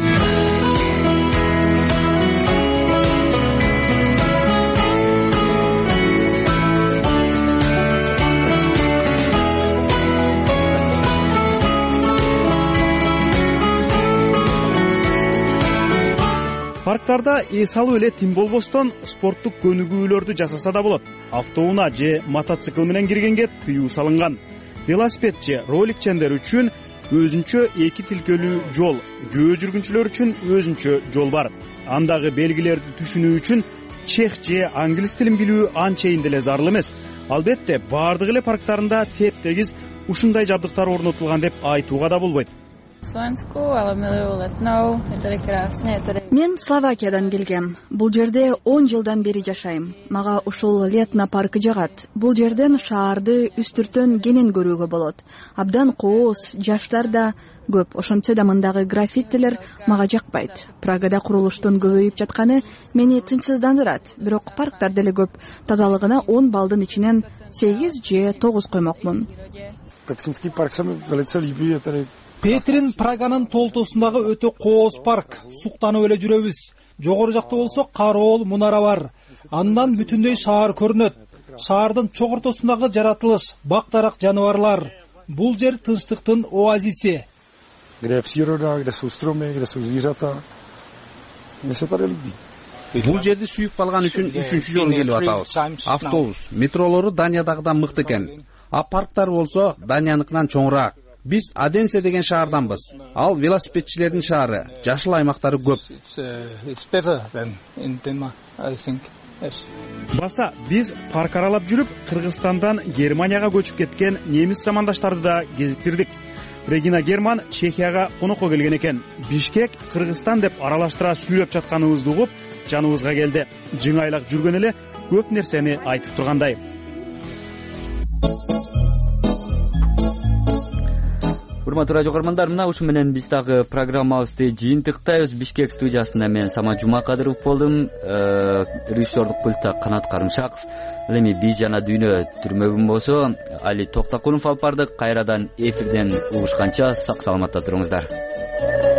Парктарда эс алуу эле тим болбостон спорттук көнүгүүлөрдү жасаса да болот. Автоунаа же мотоцикл менен киргенге тыюу салынган. Велосипед же роликчендер үчүн өзүнчө 2 тилкелүү жол, жөө жүргүнчүлөр үчүн өзүнчө жол бар. Андагы белгилерди түшүнүү үчүн чех же англис тилин билүү анчейин деле зарыл эмес. Албетте, бардык эле парктарында теп-тегиз ушундай жабдыктар орнотулган деп айтууга да болбойт. Мен Словакиядан келгем. Бул жерде 10 жылдан бери жашайм. Мага ушул Летна паркы жагат. Бул жерден шаарды үстүртөн кенен көрүүгө болот. Абдан кооз, жаштар да көп. Ошончо да мындагы граффитилер мага жакпайт. Прагада курулуштун көбөйүп жатканы мени тынчсыздандырат. Бирок парктар деле көп. Тазалыгына 10 балдын ичинен 8 же 9 коймокмун. Петрин Праганын толтосундагы өтө кооз парк. Суктанып эле жүрөбүз. Жогору жакта болсо Кароол мунара бар. Андан бүтүндөй шаар көрүнөт. Шаардын чогортосундагы жаратылыш, бак-дарак жаныбарлар. Бул жер тынчтыктын оазиси. Бул жерди сүйүп калган үчүн 3-жолу келип атабыз. Автобус, метролору Даниядагыдан мыкты экен. А парктар болсо Данияныкынан чоңураак. Биз Оденсе деген шаарданбыз. Ал велосипедчилердин шаары, жашыл аймактары көп. Баса биз парк аралап жүрүп, Кыргызстандан Германияга көчүп кеткен немис замандаштарды да кезиктирдик. Регина Герман Чехияга конокко келген экен. Бишкек, Кыргызстан деп аралаштыра сүйлөп жатканыбызды угуп, жаныбызга келди. Жыңайлак жүргөн эле көп нерсени айтып тургандай. Урматтуу радио көрөрмандар, мына ушу менен биз дагы программабызды жыйынтыктайбыз. Бишкек студиясында мен Самат Жумакадыров болдум, режиссердук пультта Канат Карымшаков. Ал эми биз жана дүйнө түрмөгүн болсо, Али Токтакулов алып бардык. Кайрадан эфирден угушканча сак саламатта туруңуздар.